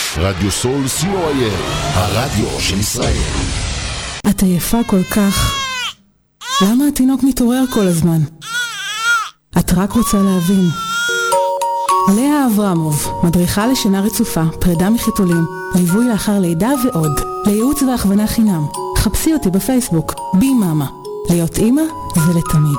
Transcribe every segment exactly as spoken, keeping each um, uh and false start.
רדיו סול סי או איי אל, הרדיו של ישראל. את עייפה כל כך. למה התינוק מתעורר כל הזמן? את רק רוצה להבין. לאה אברמוב, מדריכה לשינה רצופה, פרידה מחיתולים, ליווי לאחר לידה ועוד. לייעוץ והכוונה חינם. חפשי אותי בפייסבוק, בי מאמה. להיות אימא זה לתמיד.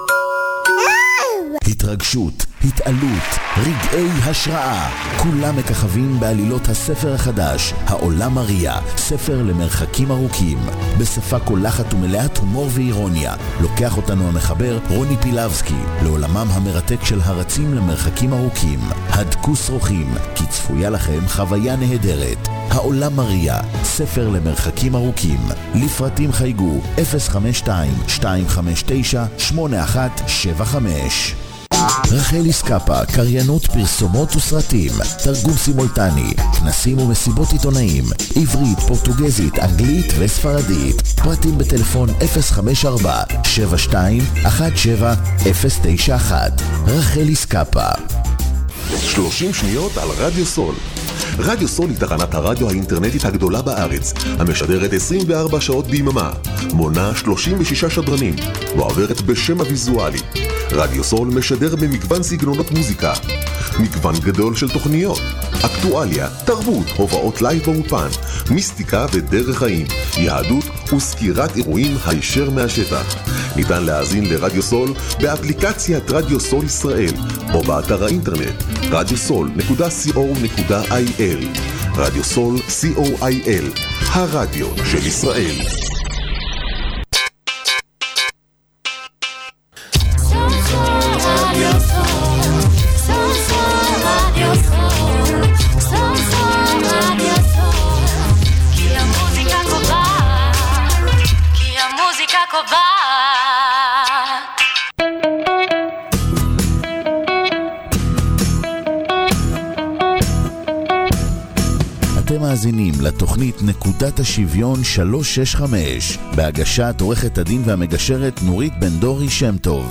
התרגשות, התעלות, רגעי השראה, כולם מככבים בעלילות הספר החדש, העולם מריה, ספר למרחקים ארוכים. בשפה קולחת ומלאת הומור ואירוניה, לוקח אותנו המחבר רוני פילבסקי לעולמם המרתק של הרצים למרחקים ארוכים. הדקו שרוכים, כי צפויה לכם חוויה נהדרת. העולם מריה, ספר למרחקים ארוכים. לפרטים חייגו אפס חמש שתיים שתיים חמש תשע שמונה אחת שבע חמש. רחל סקאפה, קריינות פרסומות וסרטים, תרגום סימולטני, כנסים ומסיבות עיתונאים, עברית, פורטוגזית, אנגלית וספרדית. פרטים בטלפון אפס חמש ארבע שבע שתיים אחת שבע אפס תשע אחת. רחל סקאפה. שלושים שניות על רדיו סול. רדיו סול היא תחנת הרדיו האינטרנטית הגדולה בארץ, המשדרת עשרים וארבע שעות ביממה, מונה שלושים ושישה שדרנים, ועוברת בשם הוויזואלי. רדיו סול משדר במגוון סגנונות מוזיקה, מגוון גדול של תוכניות, אקטואליה, תרבות, הובאות לייב באופן, מיסטיקה ודרך חיים, יהדות וסקירת אירועים הישר מהשטח. ניתן להאזין לרדיו סול באפליקציית רדיו סול ישראל, או באתר האינטרנט רדיו סול נקודה סי או נקודה איי אל. רדיו סול סי או איי אל, הרדיו של ישראל. אתם מאזינים לתוכנית נקודת השוויון שלוש שש חמש, בהגשת עורכת הדין והמגשרת נורית בן דורי שם טוב.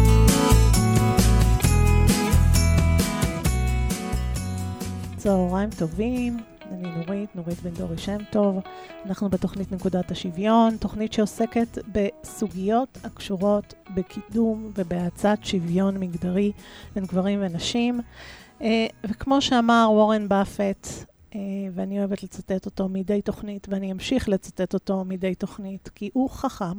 צהריים טובים, אני נורית, נורית בן דורי שם טוב. אנחנו בתוכנית נקודת השוויון, תוכנית שעוסקת בסוגיות הקשורות בקידום ובהצעת שוויון מגדרי בין גברים ונשים. וכמו שאמר וורן באפט, ואני אוהבת לצטט אותו מדי תוכנית, ואני אמשיך לצטט אותו מדי תוכנית, כי הוא חכם.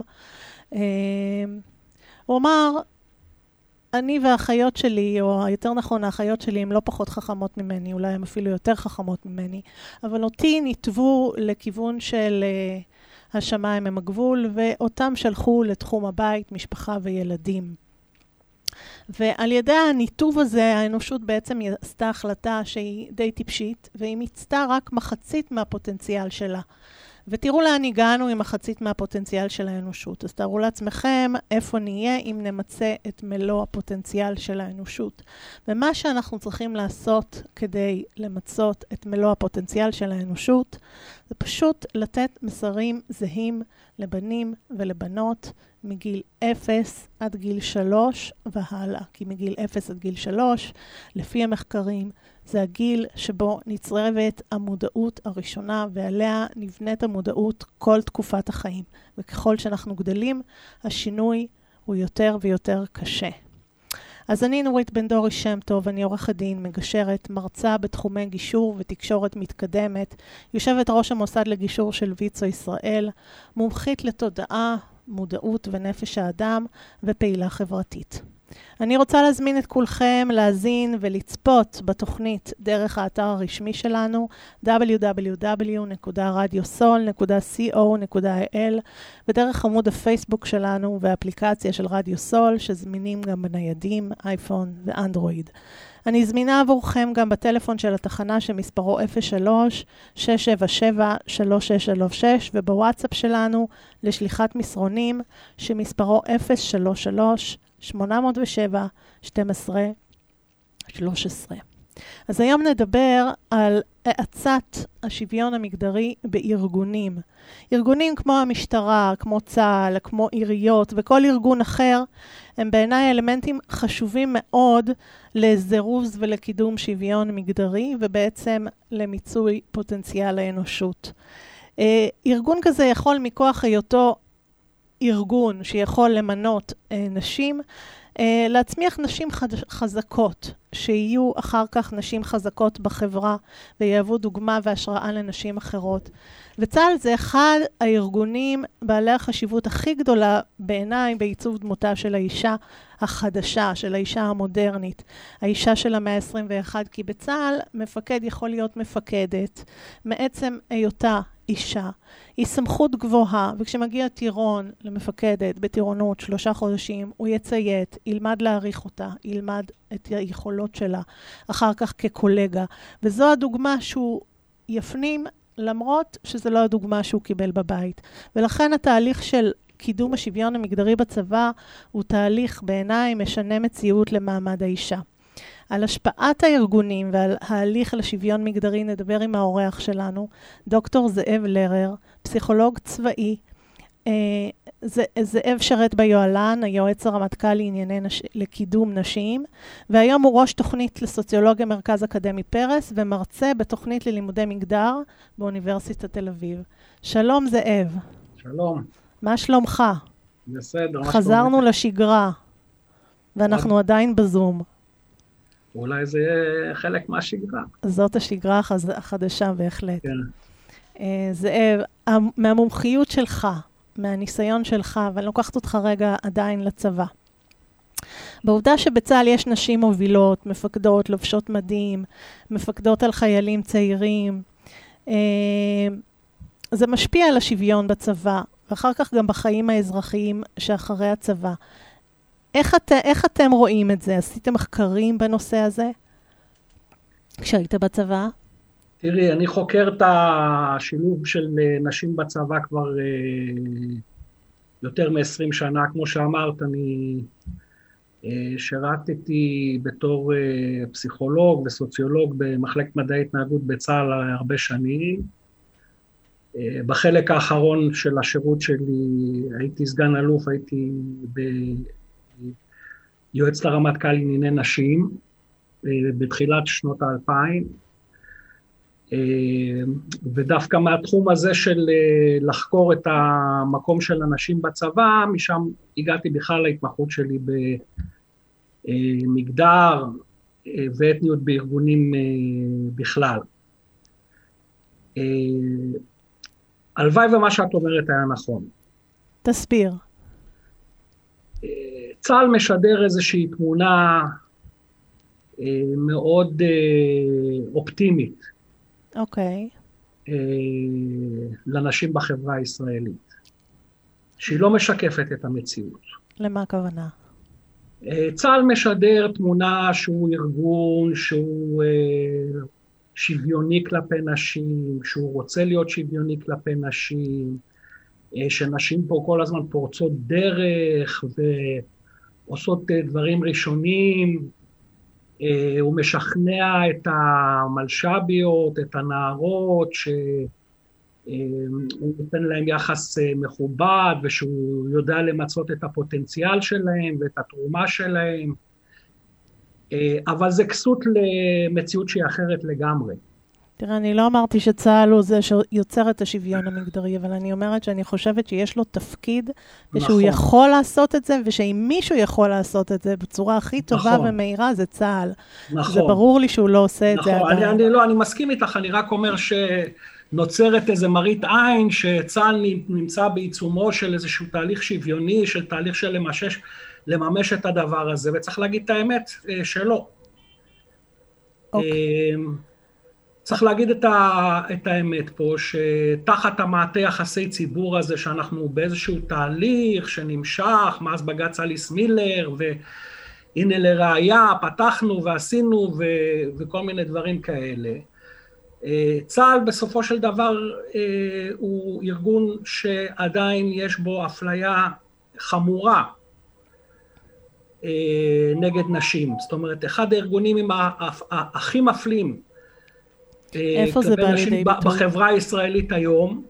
הוא אמר, אני והאחיות שלי, או יותר נכון, האחיות שלי, הן לא פחות חכמות ממני, אולי הן אפילו יותר חכמות ממני, אבל אותי ניתבו לכיוון של uh, השמיים הם הגבול, ואותם שלחו לתחום הבית, משפחה וילדים. ועל ידי הניתוב הזה, האנושות בעצם עשתה החלטה שהיא די טיפשית, והיא מיצתה רק מחצית מהפוטנציאל שלה. ותראו לאן הגענו עם מחצית מהפוטנציאל של האנושות. אז תראו לעצמכם איפה נהיה אם נמצא את מלוא הפוטנציאל של האנושות. ומה שאנחנו צריכים לעשות כדי למצות את מלוא הפוטנציאל של האנושות, זה פשוט לתת מסרים זהים לבנים ולבנות מגיל אפס עד גיל שלוש והלאה. כי מגיל אפס עד גיל שלוש, לפי המחקרים, זה הגיל שבו נצרבת המודעות הראשונה, ועליה נבנית המודעות כל תקופת החיים. וככל שאנחנו גדלים, השינוי הוא יותר ויותר קשה. אז אני נורית בן דורי שם טוב, אני עורכת דין, מגשרת, מרצה בתחומי גישור ותקשורת מתקדמת, יושבת ראש המוסד לגישור של ויצו ישראל, מומחית לתודעה, מודעות ונפש האדם ופעילה חברתית. אני רוצה להזמין את כולכם להזין ולצפות בתוכנית דרך האתר הרשמי שלנו דאבליו דאבליו דאבליו נקודה רדיו סול נקודה סי או נקודה איי אל ודרך עמוד הפייסבוק שלנו והאפליקציה של רדיו סול שזמינים גם בניידים, אייפון ואנדרואיד. אני זמינה עבורכם גם בטלפון של התחנה שמספרו אפס שלוש שש שבע שבע שלוש שש שלוש שש ובוואטסאפ שלנו לשליחת מסרונים שמספרו אפס שלוש שלוש שמונה אפס שבע שתים עשרה שלוש עשרה. אז היום נדבר על האצת השוויון המגדרי בארגונים. ארגונים כמו המשטרה, כמו צה"ל, כמו עיריות וכל ארגון אחר, הם בעיניי אלמנטים חשובים מאוד לזירוז ולקידום שוויון מגדרי, ובעצם למיצוי פוטנציאל האנושות. ארגון כזה יכול מכוח היותו ארגון שיכול למנות נשים, להצמיח נשים חזקות, שיהיו אחר כך נשים חזקות בחברה, ויהוו דוגמה והשראה לנשים אחרות. וצה"ל זה אחד הארגונים בעלי החשיבות הכי גדולה בעיניי בעיצוב דמותה של האישה החדשה, של האישה המודרנית, האישה של המאה ה-עשרים ואחת, כי בצה"ל מפקד יכול להיות מפקדת, מעצם היותה אישה. היא סמכות גבוהה, וכשמגיע טירון למפקדת בטירונות שלושה חודשים, הוא יציית, ילמד להעריך אותה, ילמד את היכולות שלה, אחר כך כקולגה. וזו הדוגמה שהוא יפנים, למרות שזה לא הדוגמה שהוא קיבל בבית. ולכן התהליך של קידום השוויון המגדרי בצבא, הוא תהליך בעיניי משנה מציאות למעמד האישה. על השפעת הארגונים ועל ההליך לשוויון מגדרי נדבר עם האורח שלנו, דוקטור זאב לרר, פסיכולוג צבאי. אה, זאב שרת ביועלן, היועץ הרמטכ"ל לענייני נש... לקידום נשים, והיום הוא ראש תוכנית לסוציולוגיה מרכז אקדמי פרס, ומרצה בתוכנית ללימודי מגדר באוניברסיטת תל אביב. שלום זאב. שלום. מה שלומך? בסדר. חזרנו לשגרה, ואנחנו עדיין בזום. אולי זה יהיה חלק מהשגרה. זאת השגרה החדשה בהחלט. כן. זאב, מהמומחיות שלך, מהניסיון שלך, ואני לוקחת אותך רגע עדיין לצבא. בעובדה שבצה"ל יש נשים מובילות, מפקדות, לובשות מדים, מפקדות על חיילים צעירים, זה משפיע על השוויון בצבא, ואחר כך גם בחיים האזרחיים שאחרי הצבא. איך, את, איך אתם רואים את זה? עשיתם מחקרים בנושא הזה? כשהיית בצבא? תראי, אני חוקר את השילוב של נשים בצבא כבר יותר מ-עשרים שנה. כמו שאמרת, אני שירתתי בתור פסיכולוג וסוציולוג במחלקת מדעי התנהגות בצה"ל הרבה שנים. בחלק האחרון של השירות שלי הייתי סגן אלוף, הייתי ב... יועץ לרמטכ"ל לענייני נשים, בתחילת שנות האלפיים, ודווקא מהתחום הזה של לחקור את המקום של הנשים בצבא, משם הגעתי בכלל להתמחות שלי במגדר ואתניות בארגונים בכלל. הלוואי ומה שאת אומרת היה נכון. תסביר. צה"ל משדר איזושהי תמונה אה, מאוד אה, אופטימית. אוקיי. אה, לנשים בחברה הישראלית. שהיא לא משקפת את המציאות. למה הכוונה? אה, צה"ל משדר תמונה שהוא ארגון, שהוא אה, שוויוני כלפי נשים, שהוא רוצה להיות שוויוני כלפי נשים, אה, שנשים פה כל הזמן פורצות דרך ו... עושות דברים ראשונים, הוא משכנע את המלשביות, את הנערות, שהוא נותן להם יחס מכובד, ושהוא יודע למצות את הפוטנציאל שלהם ואת התרומה שלהם, אבל זה כסות למציאות שהיא אחרת לגמרי. תראה, אני לא אמרתי שצה"ל הוא זה שיוצר את השוויון המגדרי, אבל אני אומרת שאני חושבת שיש לו תפקיד, ושהוא נכון. יכול לעשות את זה, ושאם מישהו יכול לעשות את זה בצורה הכי טובה נכון. ומהירה, זה צה"ל. נכון. זה ברור לי שהוא לא עושה נכון. את זה עדיין. אני, אני לא, אני מסכים איתך, אני רק אומר שנוצרת איזה מראית עין, שצה"ל נמצא בעיצומו של איזשהו תהליך שוויוני, של תהליך של לממש, לממש את הדבר הזה, וצריך להגיד את האמת שלא. אוקיי. צריך להגיד את, ה, את האמת פה, שתחת המעטה יחסי ציבור הזה, שאנחנו באיזשהו תהליך שנמשך, מאז בג"ץ אליס מילר, והנה לראיה, פתחנו ועשינו ו, וכל מיני דברים כאלה. צה"ל בסופו של דבר הוא ארגון שעדיין יש בו אפליה חמורה. נגד נשים. זאת אומרת, אחד הארגונים עם הכי מפלים, איפה זה בא לידי ביטוי? בחברה הישראלית היום,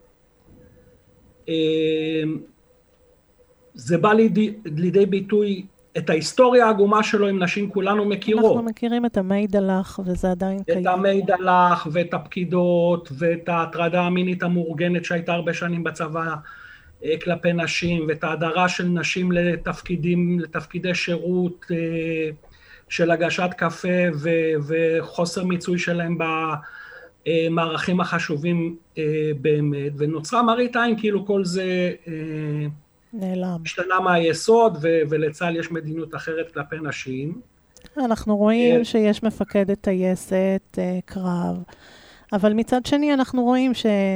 זה בא לידי, לידי ביטוי, את ההיסטוריה העגומה שלו עם נשים כולנו מכירות. אנחנו מכירים את המיידלח, וזה עדיין קיים. את המיידלח, ואת הפקידות, ואת ההטרדה המינית המאורגנת שהייתה הרבה שנים בצבא כלפי נשים, ואת ההדרה של נשים לתפקידים, לתפקידי שירות של הגשת קפה, וחוסר מיצוי שלהם במערכים החשובים באמת, ונוצרה מראית עין כאילו כל זה נעלם. השתנה מהיסוד, ולצה"ל יש מדיניות אחרת כלפי נשים. אנחנו רואים שיש מפקדת טייסת קרב, אבל מצד שני אנחנו רואים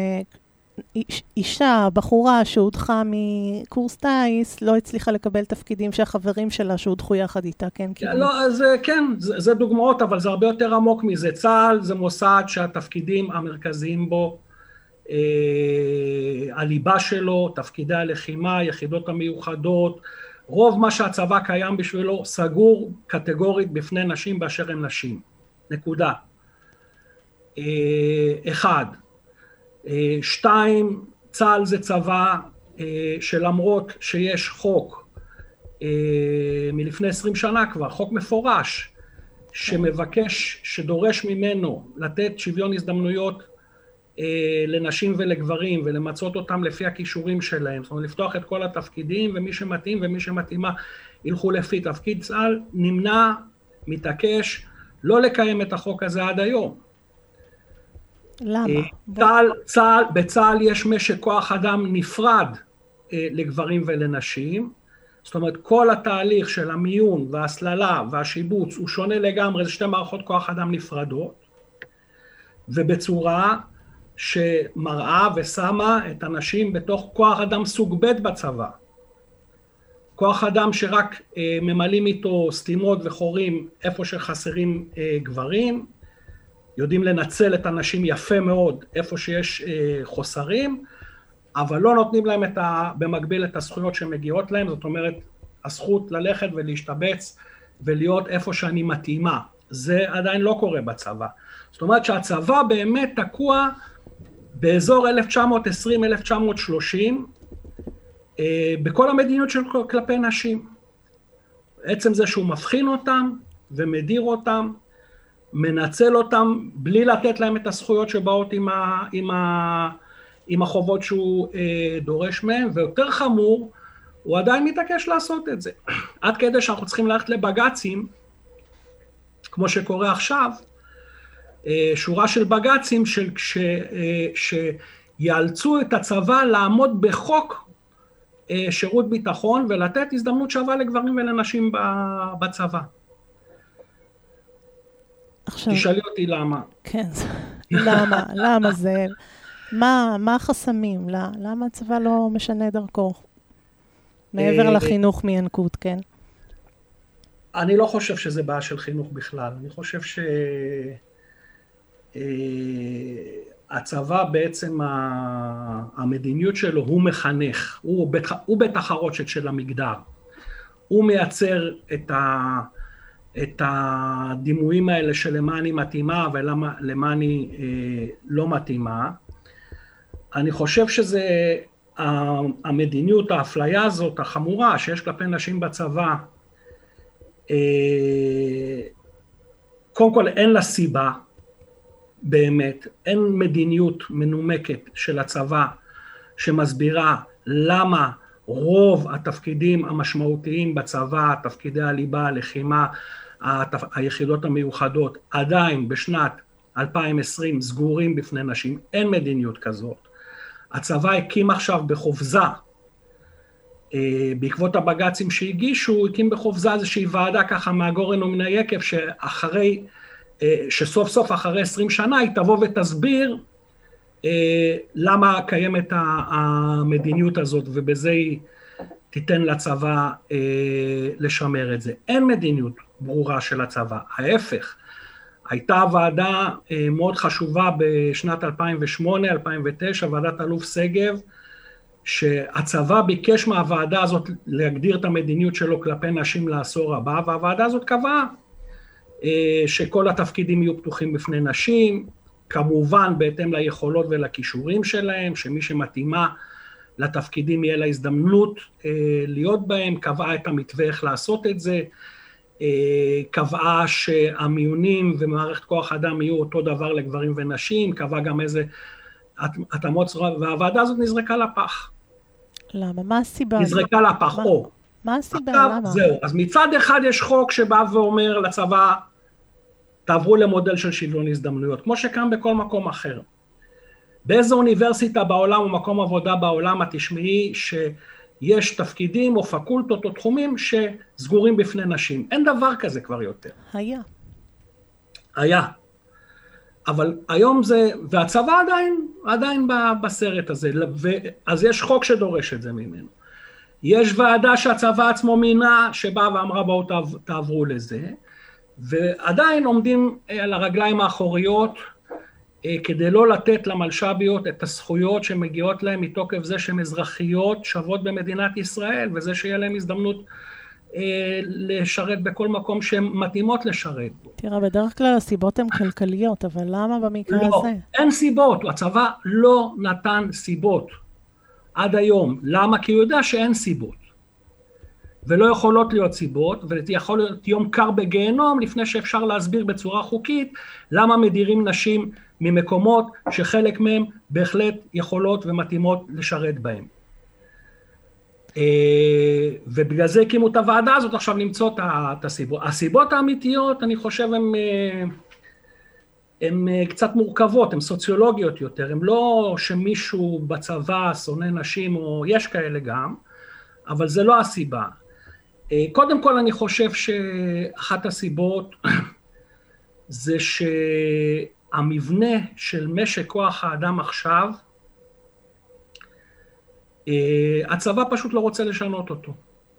שאישה, בחורה שהודחה מקורס טייס, לא הצליחה לקבל תפקידים שהחברים שלה שהודחו יחד איתה, כן? לא, זה כן, זה, זה דוגמאות, אבל זה הרבה יותר עמוק מזה. צה"ל זה מוסד שהתפקידים המרכזיים בו, הליבה שלו, תפקידי הלחימה, יחידות המיוחדות, רוב מה שהצבא קיים בשבילו סגור קטגורית בפני נשים באשר הן נשים. נקודה. אחד. שתיים, צה"ל זה צבא שלמרות שיש חוק מלפני עשרים שנה כבר, חוק מפורש, שמבקש, שדורש ממנו לתת שוויון הזדמנויות לנשים ולגברים, ולמצות אותם לפי הכישורים שלהם, זאת אומרת, לפתוח את כל התפקידים, ומי שמתאים ומי שמתאימה ילכו לפי תפקיד. צה"ל נמנע, מתעקש, לא לקיים את החוק הזה עד היום. למה? צה"ל, צה"ל, בצה"ל יש משק כוח אדם נפרד לגברים ולנשים, זאת אומרת, כל התהליך של המיון וההסללה והשיבוץ הוא שונה לגמרי, זה שתי מערכות כוח אדם נפרדות, ובצורה שמראה ושמה את הנשים בתוך כוח אדם סוג ב' בצבא. כוח אדם שרק אה, ממלאים איתו סתימות וחורים איפה שחסרים אה, גברים, יודעים לנצל את הנשים יפה מאוד איפה שיש אה, חוסרים, אבל לא נותנים להם את ה, במקביל את הזכויות שמגיעות להם, זאת אומרת, הזכות ללכת ולהשתבץ ולהיות איפה שאני מתאימה. זה עדיין לא קורה בצבא. זאת אומרת שהצבא באמת תקוע באזור אלף תשע מאות עשרים אלף תשע מאות שלושים, בכל המדיניות של כלפי נשים. עצם זה שהוא מבחין אותם ומדיר אותם, מנצל אותם בלי לתת להם את הזכויות שבאות עם, ה, עם, ה, עם החובות שהוא אה, דורש מהם, ויותר חמור, הוא עדיין מתעקש לעשות את זה. עד כדי שאנחנו צריכים ללכת לבג"צים, כמו שקורה עכשיו, שורה של בג"צים של, ש, שיאלצו את הצבא לעמוד בחוק שירות ביטחון ולתת הזדמנות שווה לגברים ולנשים בצבא. עכשיו, תשאלי אותי למה. כן, למה? למה זה? מה, מה החסמים? למה הצבא לא משנה דרכו? מעבר לחינוך מינקות, כן? אני לא חושב שזה בעיה של חינוך בכלל. אני חושב ש... הצבא בעצם המדיניות שלו הוא מחנך, הוא, הוא בתחרות של המגדר, הוא מייצר את, ה, את הדימויים האלה של למה אני מתאימה ולמה אני אה, לא מתאימה. אני חושב שזה המדיניות, האפליה הזאת החמורה שיש כלפי נשים בצבא, אה, קודם כל אין לה סיבה, באמת, אין מדיניות מנומקת של הצבא שמסבירה למה רוב התפקידים המשמעותיים בצבא, תפקידי הליבה, הלחימה, היחידות המיוחדות, עדיין בשנת אלפיים ועשרים סגורים בפני נשים, אין מדיניות כזאת. הצבא הקים עכשיו בחופזה, בעקבות הבג"צים שהגישו, הוא הקים בחופזה איזושהי ועדה ככה מהגורן ומן היקב, שאחרי שסוף סוף אחרי עשרים שנה היא תבוא ותסביר למה קיימת המדיניות הזאת, ובזה היא תיתן לצבא לשמר את זה. אין מדיניות ברורה של הצבא, ההפך. הייתה ועדה מאוד חשובה בשנת אלפיים ושמונה אלפיים ותשע, ועדת אלוף סגב, שהצבא ביקש מהוועדה הזאת להגדיר את המדיניות שלו כלפי נשים לעשור הבא, והוועדה הזאת קבעה שכל התפקידים יהיו פתוחים בפני נשים, כמובן בהתאם ליכולות ולכישורים שלהם, שמי שמתאימה לתפקידים יהיה לה הזדמנות להיות בהם, קבעה את המתווה איך לעשות את זה, קבעה שהמיונים ומערכת כוח אדם יהיו אותו דבר לגברים ונשים, קבעה גם איזה התאמות, והוועדה הזאת נזרקה לפח. למה? מה הסיבה? נזרקה לפח, או. מה הסיבה? למה? זהו, אז מצד אחד יש חוק שבא ואומר לצבא, תעברו למודל של שוויון הזדמנויות, כמו שקם בכל מקום אחר. באיזו אוניברסיטה בעולם או מקום עבודה בעולם, את תשמעי שיש תפקידים או פקולטות או תחומים שסגורים בפני נשים. אין דבר כזה כבר יותר. היה. היה. אבל היום זה, והצבא עדיין, עדיין בסרט הזה, אז יש חוק שדורש את זה ממנו. יש ועדה שהצבא עצמו מינה, שבאה ואמרה בואו תעברו לזה, ועדיין עומדים על הרגליים האחוריות, כדי לא לתת למלש"ביות את הזכויות שמגיעות להם מתוקף זה שהן אזרחיות שוות במדינת ישראל, וזה שיהיה להם הזדמנות לשרת בכל מקום שהן מתאימות לשרת. תראה, בדרך כלל הסיבות הן כלכליות, אבל למה במקרה לא, הזה? אין סיבות, הצבא לא נתן סיבות עד היום. למה? כי הוא יודע שאין סיבות. ולא יכולות להיות סיבות, ויכול להיות יום קר בגיהנום, לפני שאפשר להסביר בצורה חוקית, למה מדירים נשים ממקומות שחלק מהם בהחלט יכולות ומתאימות לשרת בהם. ובגלל זה הקימו את הוועדה הזאת עכשיו למצוא את הסיבות. הסיבות האמיתיות, אני חושב, הן, הן קצת מורכבות, הן סוציולוגיות יותר, הן לא שמישהו בצבא שונא נשים, או יש כאלה גם, אבל זה לא הסיבה. קודם כל אני חושב שאחת הסיבות זה שהמבנה של משק כוח האדם עכשיו, הצבא פשוט לא רוצה לשנות אותו.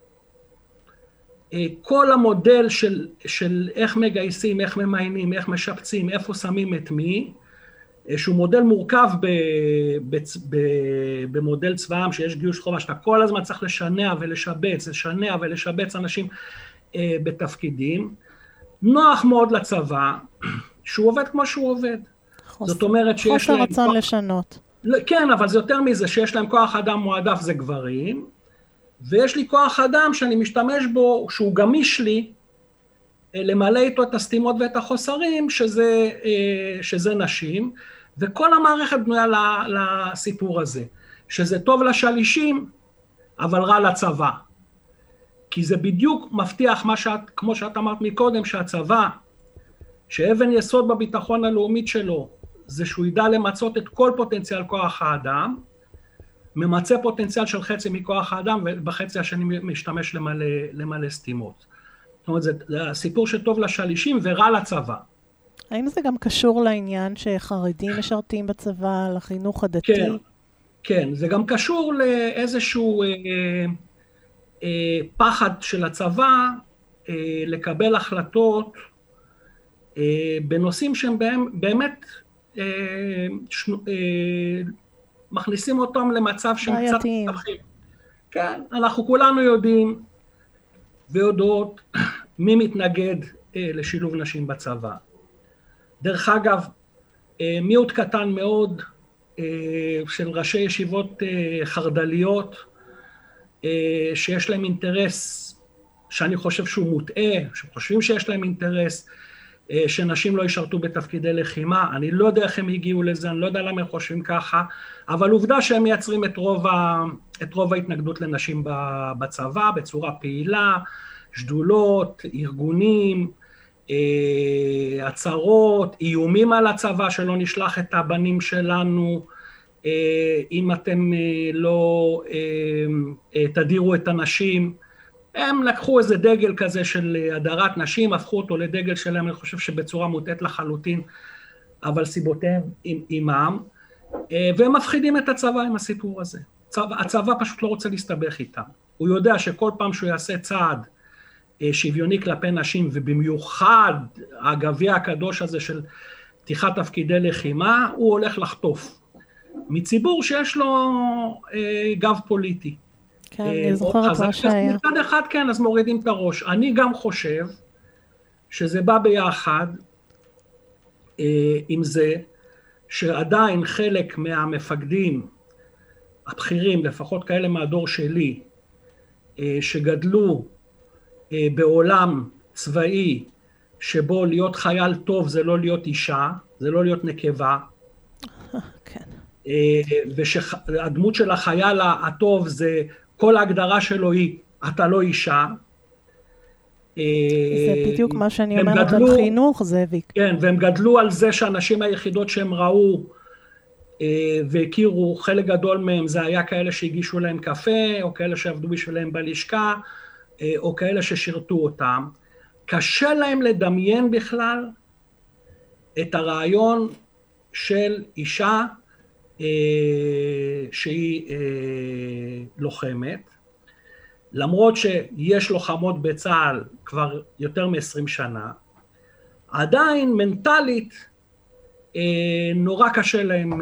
כל המודל של, של איך מגייסים, איך ממיינים, איך משפצים, איפה שמים את מי, שהוא מודל מורכב ב, ב, ב, במודל צבאם, שיש גיוס חובה, שאתה כל הזמן צריך לשנע ולשבץ, לשנע ולשבץ אנשים אה, בתפקידים. נוח מאוד לצבא, שהוא עובד כמו שהוא עובד. חוסר, זאת אומרת שיש חוסר להם... רצון כוח... לשנות. כן, אבל זה יותר מזה, שיש להם כוח אדם מועדף זה גברים, ויש לי כוח אדם שאני משתמש בו, שהוא גמיש לי, למלא איתו את הסתימות ואת החוסרים, שזה, שזה נשים, וכל המערכת בנויה לסיפור הזה, שזה טוב לשלישים, אבל רע לצבא. כי זה בדיוק מבטיח מה שאת, כמו שאת אמרת מקודם, שהצבא, שאבן יסוד בביטחון הלאומית שלו, זה שהוא ידע למצות את כל פוטנציאל כוח האדם, ממצא פוטנציאל של חצי מכוח האדם, ובחצי השני משתמש למלא, למלא סתימות. זאת אומרת, זה הסיפור שטוב לשלישים ורע לצבא. האם זה גם קשור לעניין שחרדים משרתים בצבא, לחינוך הדתי? כן, כן, זה גם קשור לאיזשהו אה, אה, פחד של הצבא אה, לקבל החלטות אה, בנושאים שהם בהם, באמת אה, שנו, אה, מכניסים אותם למצב שהם קצת מתחים. כן, אנחנו כולנו יודעים ויודעות מי מתנגד אה, לשילוב נשים בצבא. דרך אגב, אה, מיעוט קטן מאוד אה, של ראשי ישיבות אה, חרדליות, אה, שיש להם אינטרס, שאני חושב שהוא מוטעה, שחושבים שיש להם אינטרס, אה, שנשים לא ישרתו בתפקידי לחימה. אני לא יודע איך הם הגיעו לזה, אני לא יודע למה הם חושבים ככה, אבל עובדה שהם מייצרים את רוב, ה, את רוב ההתנגדות לנשים בצבא, בצורה פעילה, שדולות, ארגונים, הצהרות, איומים על הצבא שלא נשלח את הבנים שלנו, אם אתם לא תדירו את הנשים. הם לקחו איזה דגל כזה של הדרת נשים, הפכו אותו לדגל שלהם, אני חושב שבצורה מוטעת לחלוטין, אבל סיבותיהם עימם, והם מפחידים את הצבא עם הסיפור הזה. הצבא פשוט לא רוצה להסתבך איתם. הוא יודע שכל פעם שהוא יעשה צעד שוויוני כלפי נשים, ובמיוחד הגביע הקדוש הזה של פתיחת תפקידי לחימה, הוא הולך לחטוף. מציבור שיש לו אה, גב פוליטי. כן, אני זוכרת מה שהיה. מצד אחד כן, אז מורידים את הראש. אני גם חושב שזה בא ביחד אה, עם זה, שעדיין חלק מהמפקדים הבכירים, לפחות כאלה מהדור שלי, אה, שגדלו אה, בעולם צבאי, שבו להיות חייל טוב זה לא להיות אישה, זה לא להיות נקבה. כן. והדמות של החייל הטוב זה, כל ההגדרה שלו היא, אתה לא אישה. זה בדיוק מה שאני אומרת על חינוך, זאביק. כן, והם גדלו על זה שהאנשים היחידות שהם ראו והכירו, חלק גדול מהם זה היה כאלה שהגישו להם קפה, או כאלה שעבדו בשבילם בלשכה, או כאלה ששירתו אותם. קשה להם לדמיין בכלל את הרעיון של אישה אה, שהיא אה, לוחמת, למרות שיש לוחמות בצה"ל כבר יותר מ-עשרים שנה, עדיין מנטלית אה, נורא קשה להם אה,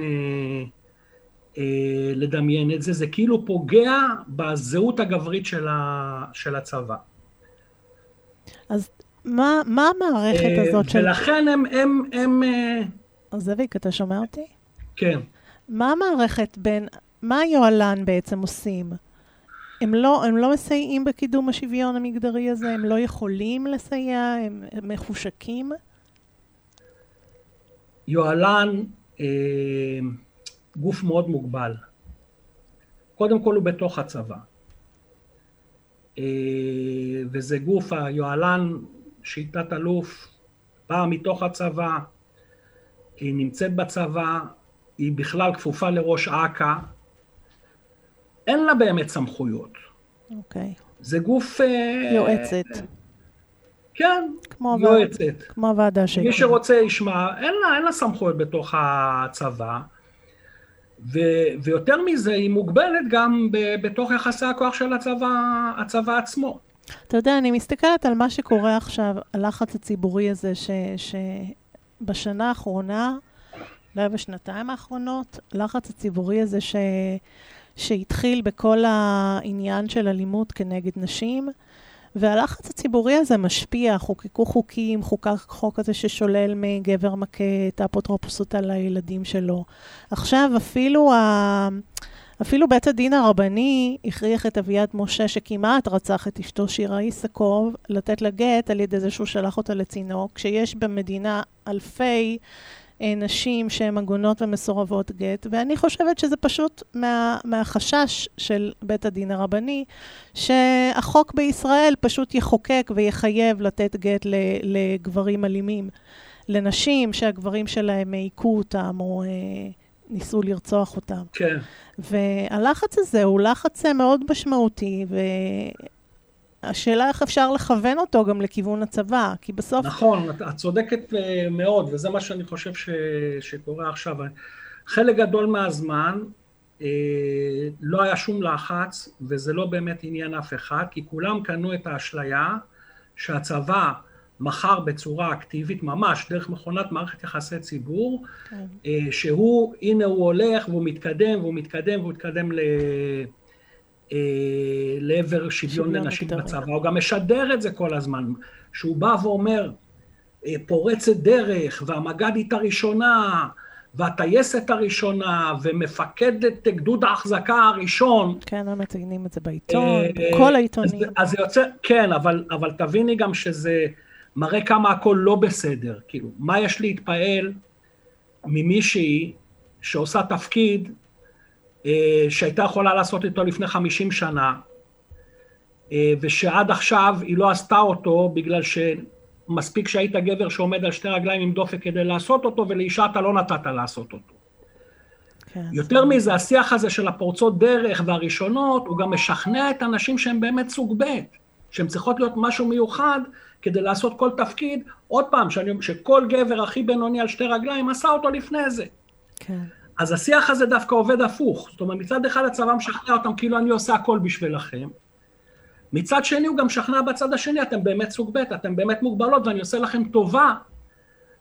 אה, לדמיין את זה, זה כאילו פוגע בזהות הגברית של, ה, של הצבא. אז מה, מה המערכת הזאת של... ולכן הם... הם, הם אז זאביק, אתה שומע אותי? כן. מה המערכת בין... מה היוהל"ן בעצם עושים? הם לא, הם לא מסייעים בקידום השוויון המגדרי הזה? הם לא יכולים לסייע? הם, הם מחושקים? יוהל"ן אה, גוף מאוד מוגבל. קודם כל הוא בתוך הצבא. וזה גוף, היוהל"ן, שיטת אלוף, באה מתוך הצבא, היא נמצאת בצבא, היא בכלל כפופה לראש אכ"א, אין לה באמת סמכויות. אוקיי. זה גוף... יועצת. כן, כמו יועצת. כמו הוועדה שלי. מי שרוצה ישמע, אין לה, אין לה סמכויות בתוך הצבא, ו, ויותר מזה, היא מוגבלת גם ב, בתוך יחסי הכוח של הצבא, הצבא עצמו. אתה יודע, אני מסתכלת על מה שקורה עכשיו, הלחץ הציבורי הזה, ש, שבשנה האחרונה, לא בשנתיים האחרונות, הלחץ הציבורי הזה ש, שהתחיל בכל העניין של אלימות כנגד נשים, והלחץ הציבורי הזה משפיע, חוקקו חוקים, חוקק חוק הזה ששולל מגבר מכה את האפוטרופסות על הילדים שלו. עכשיו אפילו, ה... אפילו בית הדין הרבני הכריח את אביעד משה שכמעט רצח את אשתו שירה איסקוב, לתת לה גט על ידי זה שהוא שלח אותה לצינוק, כשיש במדינה אלפי נשים שהן עגונות ומסורבות גט, ואני חושבת שזה פשוט מה, מהחשש של בית הדין הרבני, שהחוק בישראל פשוט יחוקק ויחייב לתת גט לגברים אלימים, לנשים שהגברים שלהם העיקו אותם או אה, ניסו לרצוח אותם. כן. והלחץ הזה הוא לחץ מאוד משמעותי, ו... השאלה איך אפשר לכוון אותו גם לכיוון הצבא, כי בסוף... נכון, את צודקת מאוד, וזה מה שאני חושב ש... שקורה עכשיו. חלק גדול מהזמן אה, לא היה שום לחץ, וזה לא באמת עניין אף אחד, כי כולם קנו את האשליה שהצבא מחר בצורה אקטיבית, ממש דרך מכונת מערכת יחסי ציבור, כן. אה, שהוא, הנה הוא הולך והוא מתקדם, והוא מתקדם, והוא מתקדם ל... לעבר שוויון לנשים בצבא, הוא גם משדר את זה כל הזמן, שהוא בא ואומר, פורצת דרך, והמג"דית הראשונה, והטייסת הראשונה, ומפקדת גדוד ההחזקה הראשון. כן, הם מציינים את זה בעיתון, כל העיתונים. אז זה יוצא, כן, אבל, אבל תביני גם שזה מראה כמה הכל לא בסדר, כאילו, מה יש להתפעל ממישהי שעושה תפקיד, שהייתה יכולה לעשות איתו לפני חמישים שנה, ושעד עכשיו היא לא עשתה אותו, בגלל שמספיק שהיית גבר שעומד על שתי רגליים עם דופק כדי לעשות אותו, ולאישה אתה לא נתת לעשות אותו. כן, יותר זה... מזה, השיח הזה של הפורצות דרך והראשונות, הוא גם משכנע את האנשים שהם באמת סוג ב', שהם צריכות להיות משהו מיוחד, כדי לעשות כל תפקיד, עוד פעם, שאני, שכל גבר הכי בינוני על שתי רגליים, עשה אותו לפני זה. כן. אז השיח הזה דווקא עובד הפוך. זאת אומרת, מצד אחד הצבא משכנע אותם, כאילו אני עושה הכל בשבילכם. מצד שני הוא גם משכנע בצד השני, אתם באמת סוג ב', אתם באמת מוגבלות, ואני עושה לכם טובה,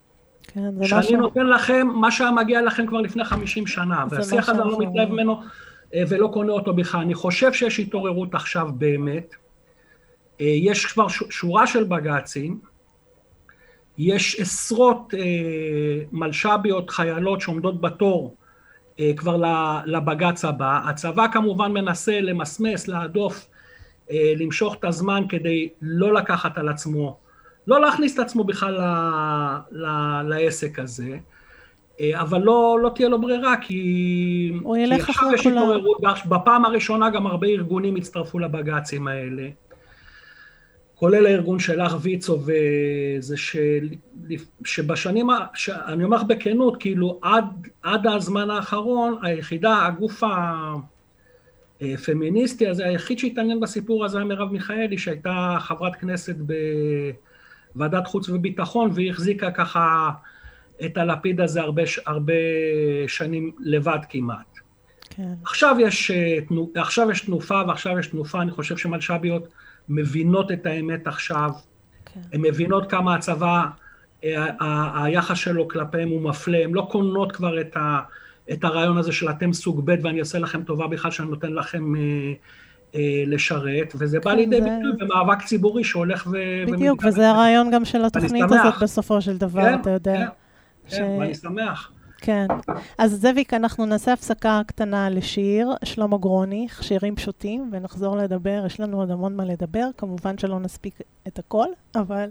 כן, זה שאני משהו... נותן לכם מה שמגיע לכם כבר לפני חמישים שנה, והשיח הזה לא מתלהב ממנו ולא קונה אותו בכלל. אני חושב שיש התעוררות עכשיו באמת, יש כבר שורה של בג"צים, יש עשרות מלש"ביות חיילות שעומדות בתור כבר לבג"ץ הבא. הצבא כמובן מנסה למסמס, להדוף, למשוך את הזמן כדי לא לקחת על עצמו, לא להכניס את עצמו בכלל ל, ל, לעסק הזה, אבל לא, לא תהיה לו ברירה, כי, כי עכשיו יש התעוררות, בפעם הראשונה גם הרבה ארגונים הצטרפו לבג"צים האלה, כולל הארגון שלך ויצו, וזה ש, שבשנים, אני אומר בכנות, כאילו עד, עד הזמן האחרון, היחידה, הגוף הפמיניסטי הזה, היחיד שהתעניין בסיפור הזה היה מרב מיכאלי, שהייתה חברת כנסת בוועדת חוץ וביטחון, והיא החזיקה ככה את הלפיד הזה הרבה, הרבה שנים לבד כמעט. כן. עכשיו יש, עכשיו יש תנופה, ועכשיו יש תנופה, אני חושב שמלש"ביות מבינות את האמת עכשיו, כן. הן מבינות כמה הצבא, היחס שלו כלפיהם הוא מפלה, הן לא קונות כבר את, ה, את הרעיון הזה של אתם סוג ב' ואני אעשה לכם טובה בכלל שאני נותן לכם אה, אה, לשרת, וזה כן, בא לידי זה... ביטוי במאבק ציבורי שהולך ו... בדיוק, וזה זה הרעיון גם של התוכנית הזאת בסופו של דבר, כן, אתה יודע. כן, ש... כן, ואני שמח. כן, אז זאביק, אנחנו נעשה הפסקה קטנה לשיר, שלמה גרוני, שירים פשוטים, ונחזור לדבר, יש לנו עוד המון מה לדבר, כמובן שלא נספיק את הכל, אבל...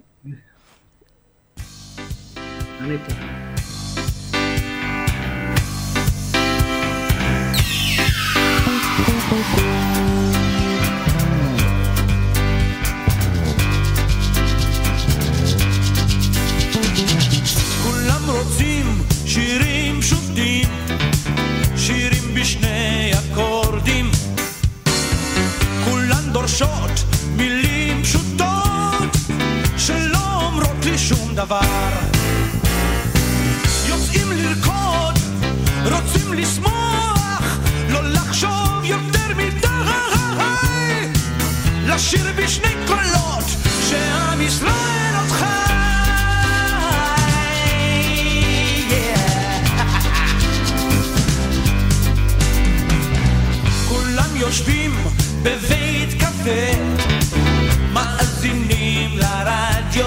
אני פה. כולם רוצים שירים פשוטים, שירים בשני אקורדים, כולן דורשות מילים פשוטות שלא אומרות לי שום דבר. יוצאים לרקוד, רוצים לשמוח, לא לחשוב יותר מדי, לשיר בשני קולות שעם ישראל עוד חי. יושבים בבית קפה, מאזינים לרדיו,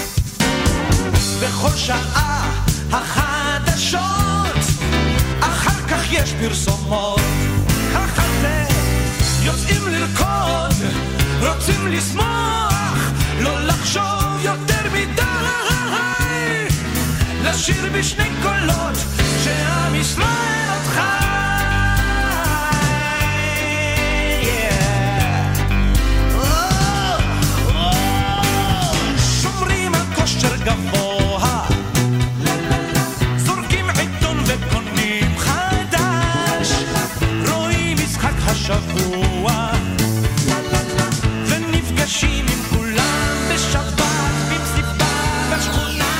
בכל שעה החדשות, אחר כך יש פרסומות. ככה זה, יוצאים לרקוד, רוצים לשמוח, לא לחשוב יותר מדי, לשיר בשני קולות שעם ישראל עוד חי. גבוה, זורקים עיתון וקונים חדש, רואים משחק השבוע ונפגשים עם כולם בשבת במסיבה בשכונה.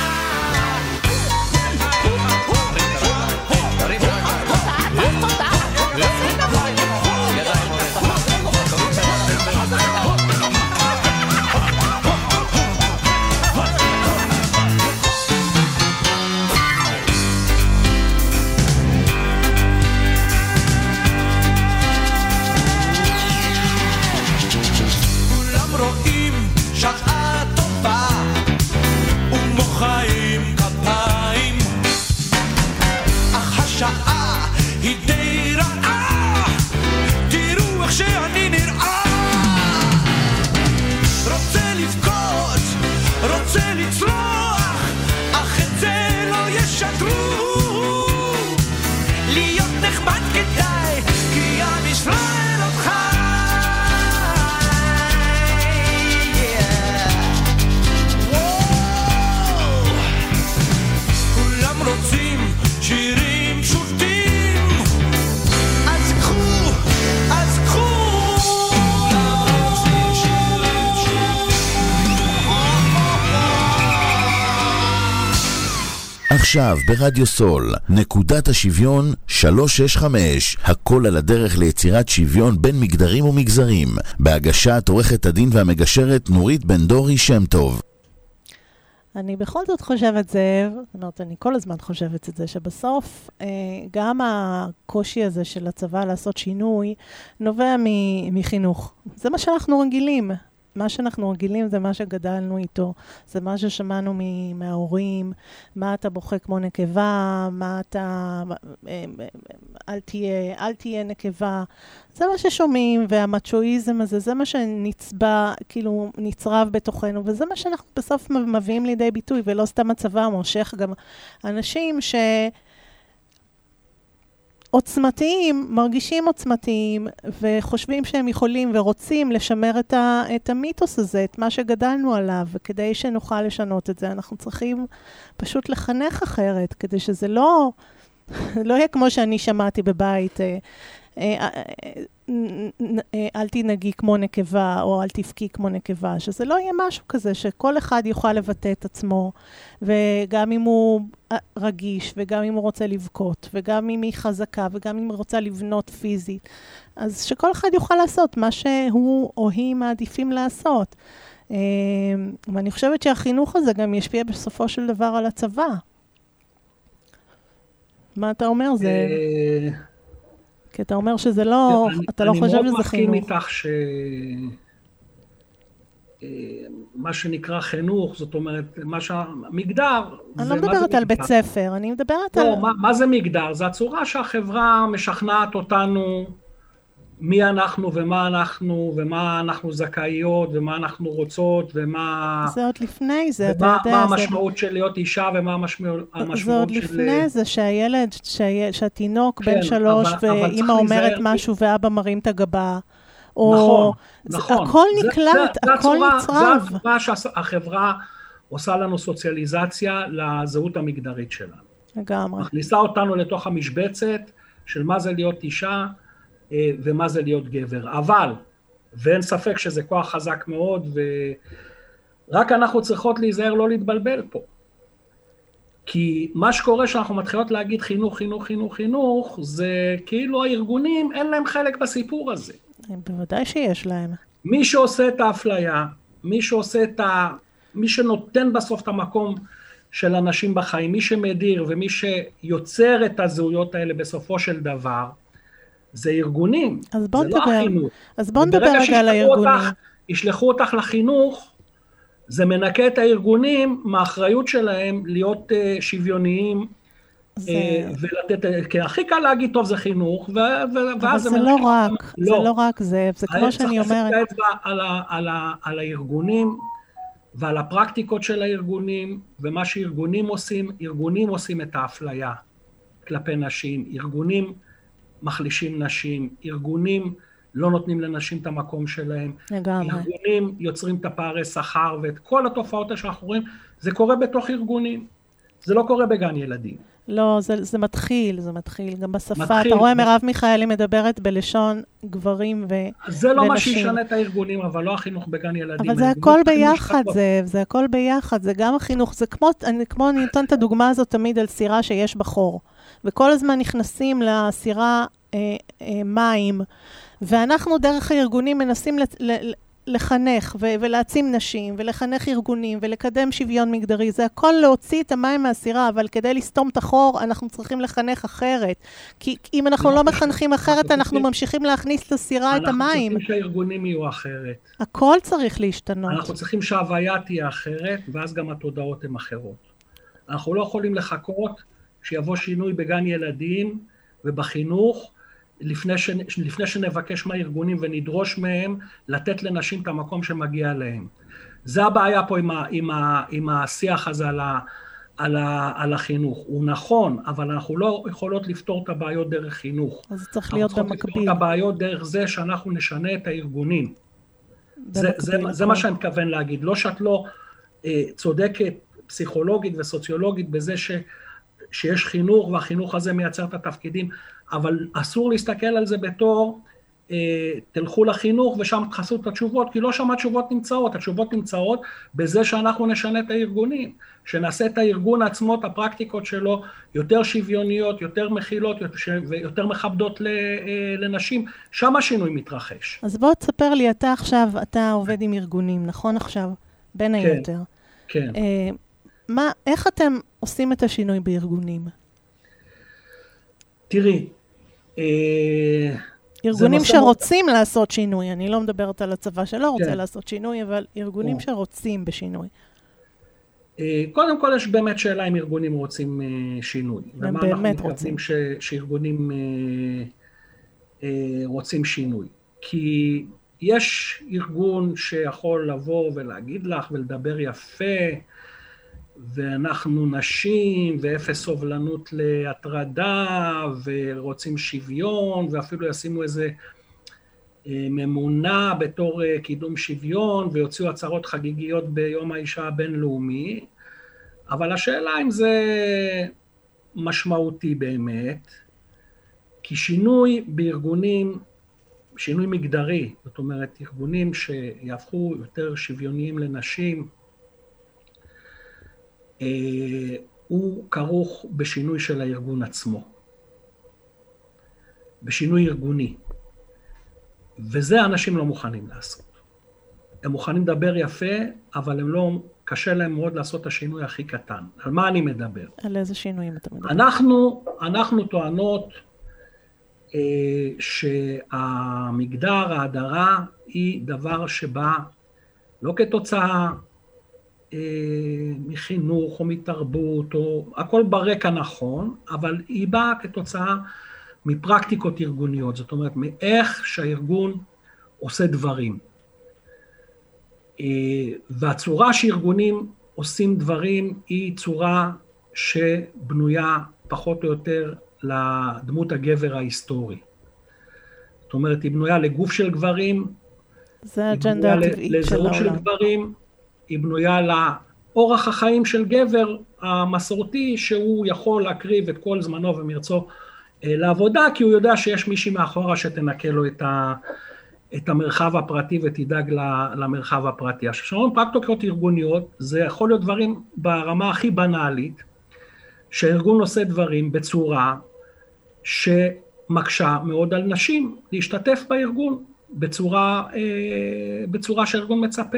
עכשיו ברדיו סול, נקודת השוויון שלוש שש חמש, הכל על הדרך ליצירת שוויון בין מגדרים ומגזרים, בהגשת עורכת הדין והמגשרת נורית בן דורי שם טוב. אני בכל זאת חושבת זה, זאת אומרת, אני כל הזמן חושבת את זה, שבסוף גם הקושי הזה של הצבא לעשות שינוי, נובע מחינוך. זה מה שאנחנו רגילים. מה שאנחנו רגילים זה מה שגדלנו איתו, זה מה ששמענו מההורים, מה אתה בוכה כמו נקבה, מה אתה, אל תהיה, אל תהיה נקבה. זה מה ששומעים, והמצ'ואיזם הזה, זה מה שנצבע, כאילו נצרב בתוכנו, וזה מה שאנחנו בסוף מביאים לידי ביטוי, ולא סתם הצבא מושך גם אנשים ש... עוצמתיים, מרגישים עוצמתיים, וחושבים שהם יכולים ורוצים לשמר את, ה, את המיתוס הזה, את מה שגדלנו עליו, וכדי שנוכל לשנות את זה, אנחנו צריכים פשוט לחנך אחרת, כדי שזה לא, לא יהיה כמו שאני שמעתי בבית, אל תנהגי כמו נקבה, או אל תפקי כמו נקבה, שזה לא יהיה משהו כזה, שכל אחד יוכל לבטא את עצמו, וגם אם הוא רגיש, וגם אם הוא רוצה לבכות, וגם אם היא חזקה, וגם אם היא רוצה לבנות פיזית, אז שכל אחד יוכל לעשות מה שהוא או היא מעדיפים לעשות. ואני חושבת שהחינוך הזה גם ישפיע בסופו של דבר על הצבא. מה אתה אומר? זה... כי אתה אומר שזה לא, אתה לא חושב שזה חינוך. אני מאוד מסכים איתך שמה שנקרא חינוך, זאת אומרת, מה שהמגדר... אני לא מדברת על בית ספר, אני מדברת על... מה זה מגדר? זה הצורה שהחברה משכנעת אותנו מי אנחנו ומה אנחנו, ומה אנחנו זכאיות, ומה אנחנו רוצות, ומה... זה עוד לפני זה, אתה יודע. ומה המשמעות של להיות אישה, ומה המשמעות של... זה עוד לפני זה, שהילד, שהתינוק בן שלוש, ואמא אומרת משהו, ואבא מרים את הגבה. נכון, נכון. הכל נקלט, הכל נצרב. זה הצורה שהחברה עושה לנו סוציאליזציה לזהות המגדרית שלנו. לגמרי. מכניסה אותנו לתוך המשבצת של מה זה להיות אישה, ומה זה להיות גבר. אבל, ואין ספק שזה כוח חזק מאוד, ורק אנחנו צריכות להיזהר לא להתבלבל פה. כי מה שקורה שאנחנו מתחילות להגיד חינוך, חינוך, חינוך, חינוך, זה כאילו הארגונים, אין להם חלק בסיפור הזה. בוודאי שיש להם. מי שעושה את האפליה, מי שעושה את ה... מי שנותן בסוף את המקום של אנשים בחיים, מי שמדיר ומי שיוצר את הזהויות האלה בסופו של דבר, זה ארגונים, אז בוא זה נדבר, לא החינוך. אז בוא נדבר רגע על הארגונים. אותך, ישלחו אותך לחינוך, זה מנקה את הארגונים מהאחריות שלהם להיות uh, שוויוניים, זה... uh, ולתת, כי הכי קל להגיד, טוב, זה חינוך, ו- ו- אבל זה, זה לא רק, לא. זה לא רק זה, זה כמו שאני אומרת. צריך לשים על, ה- על, ה- על הארגונים, ועל הפרקטיקות של הארגונים, ומה שארגונים עושים, ארגונים עושים את האפליה כלפי נשים, ארגונים מחלישים נשים, ארגונים לא נותנים לנשים את המקום שלהם, לגמרי. ארגונים יוצרים את הפערי שכר, ואת כל התופעות שאנחנו רואים, זה קורה בתוך ארגונים, זה לא קורה בגן ילדים. לא, זה, זה מתחיל, זה מתחיל, גם בשפה, מתחיל, אתה רואה מרב מיכאלי מדברת בלשון גברים ו... זה לא ונשים. מה שישנה את הארגונים, אבל לא החינוך בגן ילדים. אבל זה הכל ביחד, זה, זה הכל ביחד, זה גם החינוך, זה כמו, אני, כמו אני נותן את הדוגמה הזאת תמיד על סירה שיש בחור, וכל הזמן נכנסים לסירה אה, אה, מים, ואנחנו דרך הארגונים מנסים ל, ל, לחנך ו- ולהעצים נשים, ולחנך ארגונים, ולקדם שוויון מגדרי. זה הכל להוציא את המים מהסירה, אבל כדי לסתום את החור, אנחנו צריכים לחנך אחרת. כי אם אנחנו לא מחנכים אחרת, אנחנו ממשיכים להכניס לסירה את המים. אנחנו צריכים שהארגונים יהיו אחרת. הכל צריך להשתנות. אנחנו צריכים שההוויה תהיה אחרת, ואז גם התודעות הן אחרות. אנחנו לא יכולים לחכות שיבוא שינוי בגן ילדים ובחינוך, לפני, ש... לפני שנבקש מהארגונים ונדרוש מהם לתת לנשים את המקום שמגיע להם. זה הבעיה פה עם, ה... עם, ה... עם השיח הזה על, ה... על, ה... על החינוך. הוא נכון, אבל אנחנו לא יכולות לפתור את הבעיות דרך חינוך. אז צריך להיות במקביל. אנחנו צריכים לפתור את הבעיות דרך זה שאנחנו נשנה את הארגונים. זה, זה, זה מה שאני מתכוון להגיד. לא שאת לא אה, צודקת פסיכולוגית וסוציולוגית בזה ש... שיש חינוך, והחינוך הזה מייצר את התפקידים, אבל אסור להסתכל על זה בתור, אה, תלכו לחינוך ושם תחסו את התשובות, כי לא שם התשובות נמצאות, התשובות נמצאות בזה שאנחנו נשנה את הארגונים, שנעשה את הארגון עצמו, את הפרקטיקות שלו, יותר שוויוניות, יותר מכילות, ויותר מכבדות לנשים, שם השינוי מתרחש. אז בוא תספר לי, אתה עכשיו, אתה עובד עם ארגונים, נכון עכשיו? בין היותר. כן. אה, מה, איך אתם עושים את השינוי בארגונים? תראי, ארגונים שרוצים לעשות שינוי, אני לא מדברת על הצבא שלא רוצה לעשות שינוי, אבל ארגונים שרוצים בשינוי. קודם כל יש באמת שאלה אם ארגונים רוצים שינוי. הם באמת רוצים. שארגונים רוצים שינוי. כי יש ארגון שיכול לבוא ולהגיד לך ולדבר יפה, ואנחנו נשים, ואפס סובלנות להטרדה, ורוצים שוויון, ואפילו ישימו איזה ממונה בתור קידום שוויון, ויוציאו הצהרות חגיגיות ביום האישה הבינלאומי, אבל השאלה אם זה משמעותי באמת, כי שינוי בארגונים, שינוי מגדרי, זאת אומרת, ארגונים שיהפכו יותר שוויוניים לנשים, הוא כרוך בשינוי של הארגון עצמו, בשינוי ארגוני, וזה אנשים לא מוכנים לעשות. הם מוכנים לדבר יפה, אבל הם לא, קשה להם מאוד לעשות את השינוי הכי קטן. על מה אני מדבר? על איזה שינויים אתה מדבר? אנחנו, אנחנו טוענות אה, שהמגדר, ההדרה, היא דבר שבא לא כתוצאה מחינוך או מתרבות, או הכל ברקע נכון, אבל היא באה כתוצאה מפרקטיקות ארגוניות, זאת אומרת, מאיך שהארגון עושה דברים. והצורה שארגונים עושים דברים היא צורה שבנויה פחות או יותר לדמות הגבר ההיסטורי. זאת אומרת, היא בנויה לגוף של גברים, זה האג'נדה הטבעית של העולם. לזהות של גברים, היא בנויה לאורח החיים של גבר המסורתי, שהוא יכול להקריב את כל זמנו ומרצו לעבודה, כי הוא יודע שיש מישהי מאחורה שתנקה לו את, ה, את המרחב הפרטי ותדאג למרחב הפרטי. עכשיו, שאומרים פרקטיקות ארגוניות, זה יכול להיות דברים ברמה הכי בנאלית, שהארגון עושה דברים בצורה שמקשה מאוד על נשים להשתתף בארגון, בצורה, בצורה שהארגון מצפה.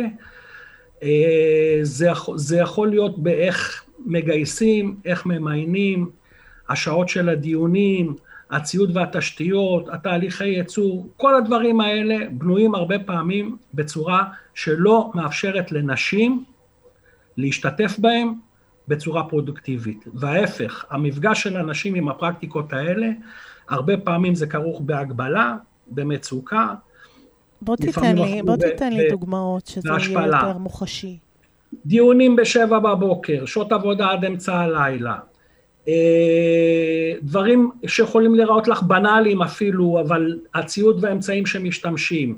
זה, זה יכול להיות באיך מגייסים, איך ממיינים, השעות של הדיונים, הציוד והתשתיות, התהליכי ייצור, כל הדברים האלה בנויים הרבה פעמים בצורה שלא מאפשרת לנשים להשתתף בהם בצורה פרודוקטיבית. וההפך, המפגש של הנשים עם הפרקטיקות האלה, הרבה פעמים זה כרוך בהגבלה, במצוקה, בוא תיתן לי, בוא תיתן לי דוגמאות שזה יהיה יותר מוחשי. דיונים בשבע בבוקר, שעות עבודה עד אמצע הלילה, דברים שיכולים לראות לך בנאליים אפילו, אבל הציוד והאמצעים שמשתמשים.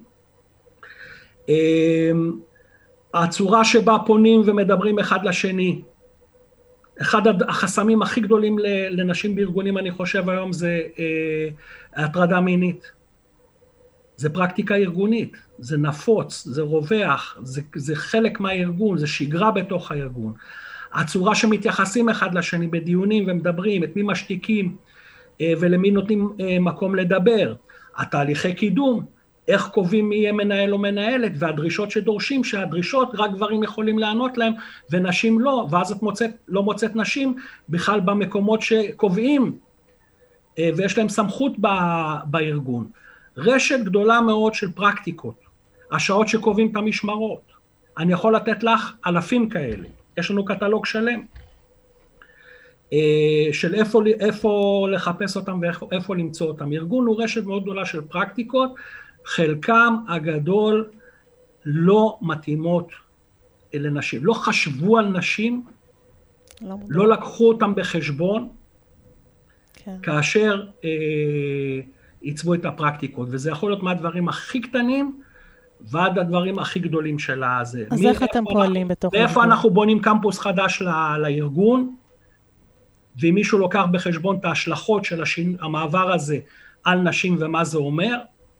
הצורה שבה פונים ומדברים אחד לשני. אחד החסמים הכי גדולים לנשים בארגונים, אני חושב היום, זה הטרדה מינית. זה פרקטיקה ארגונית, זה נפוץ, זה רווח, זה, זה חלק מהארגון, זה שגרה בתוך הארגון. הצורה שמתייחסים אחד לשני בדיונים ומדברים, את מי משתיקים ולמי נותנים מקום לדבר. התהליכי קידום, איך קובעים מי יהיה מנהל או מנהלת, והדרישות שדורשים, שהדרישות רק גברים יכולים לענות להם, ונשים לא, ואז את מוצאת, לא מוצאת נשים בכלל במקומות שקובעים, ויש להם סמכות בארגון. רשת גדולה מאוד של פרקטיקות, השעות שקובעים את המשמרות. אני יכול לתת לך אלפים כאלה, יש לנו קטלוג שלם, של איפה, איפה לחפש אותם ואיפה למצוא אותם. ארגון הוא רשת מאוד גדולה של פרקטיקות, חלקם הגדול לא מתאימות לנשים, לא חשבו על נשים, לא, לא לקחו אותם בחשבון, כן. כאשר אה, ייצבו את הפרקטיקות, וזה יכול להיות מהדברים הכי קטנים, ועד הדברים הכי גדולים של הזה. אז איך אתם פועלים בתוך הארגון? ואיפה אנחנו בונים קמפוס חדש ל- לארגון, ואם מישהו לוקח בחשבון את ההשלכות של השין, המעבר הזה על נשים ומה זה אומר,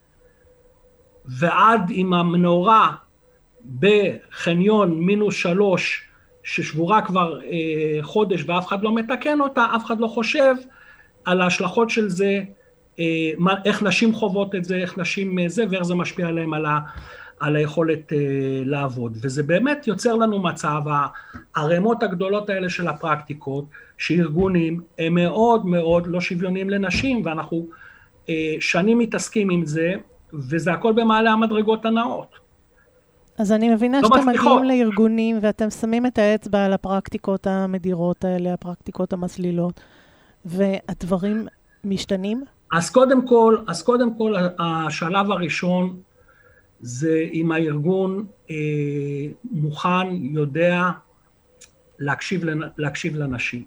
ועד עם המנורה בחניון מינוס שלוש, ששבורה כבר אה, חודש ואף אחד לא מתקן אותה, אף אחד לא חושב על ההשלכות של זה, אה, מה, איך נשים חוות את זה, איך נשים זה, ואיך זה משפיע עליהם על, ה, על היכולת uh, לעבוד. וזה באמת יוצר לנו מצב, הרמות הגדולות האלה של הפרקטיקות, שארגונים הם מאוד מאוד לא שוויוניים לנשים, ואנחנו uh, שנים מתעסקים עם זה, וזה הכל במעלה המדרגות הנאות. אז אני מבינה לא שאתם מצליחות. מגיעים לארגונים, ואתם שמים את האצבע על הפרקטיקות המדירות האלה, הפרקטיקות המסלילות, והדברים משתנים? אז קודם כל, אז קודם כל, השלב הראשון, זה אם הארגון אה, מוכן, יודע, להקשיב, להקשיב לנשים.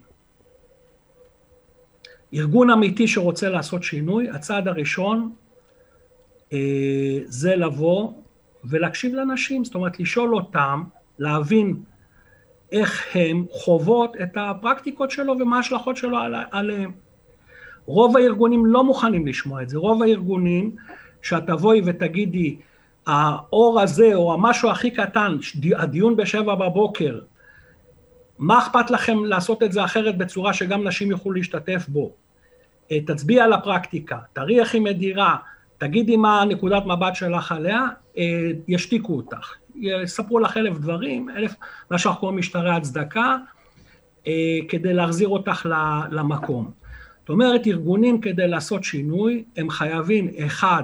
ארגון אמיתי שרוצה לעשות שינוי, הצעד הראשון, אה, זה לבוא ולהקשיב לנשים, זאת אומרת, לשאול אותם, להבין איך הם חוות את הפרקטיקות שלו ומה ההשלכות שלו עליהם. רוב הארגונים לא מוכנים לשמוע את זה, רוב הארגונים שתבואי ותגידי, האור הזה או המשהו הכי קטן, הדיון בשבע בבוקר, מה אכפת לכם לעשות את זה אחרת בצורה שגם נשים יוכלו להשתתף בו? תצביע על הפרקטיקה, תראי איך היא מדירה, תגידי מה נקודת מבט שלך עליה, ישתיקו אותך, יספרו לך אלף דברים, אלף מה שאנחנו קוראים משטרי הצדקה, כדי להחזיר אותך למקום. זאת אומרת, ארגונים כדי לעשות שינוי, הם חייבים, אחד,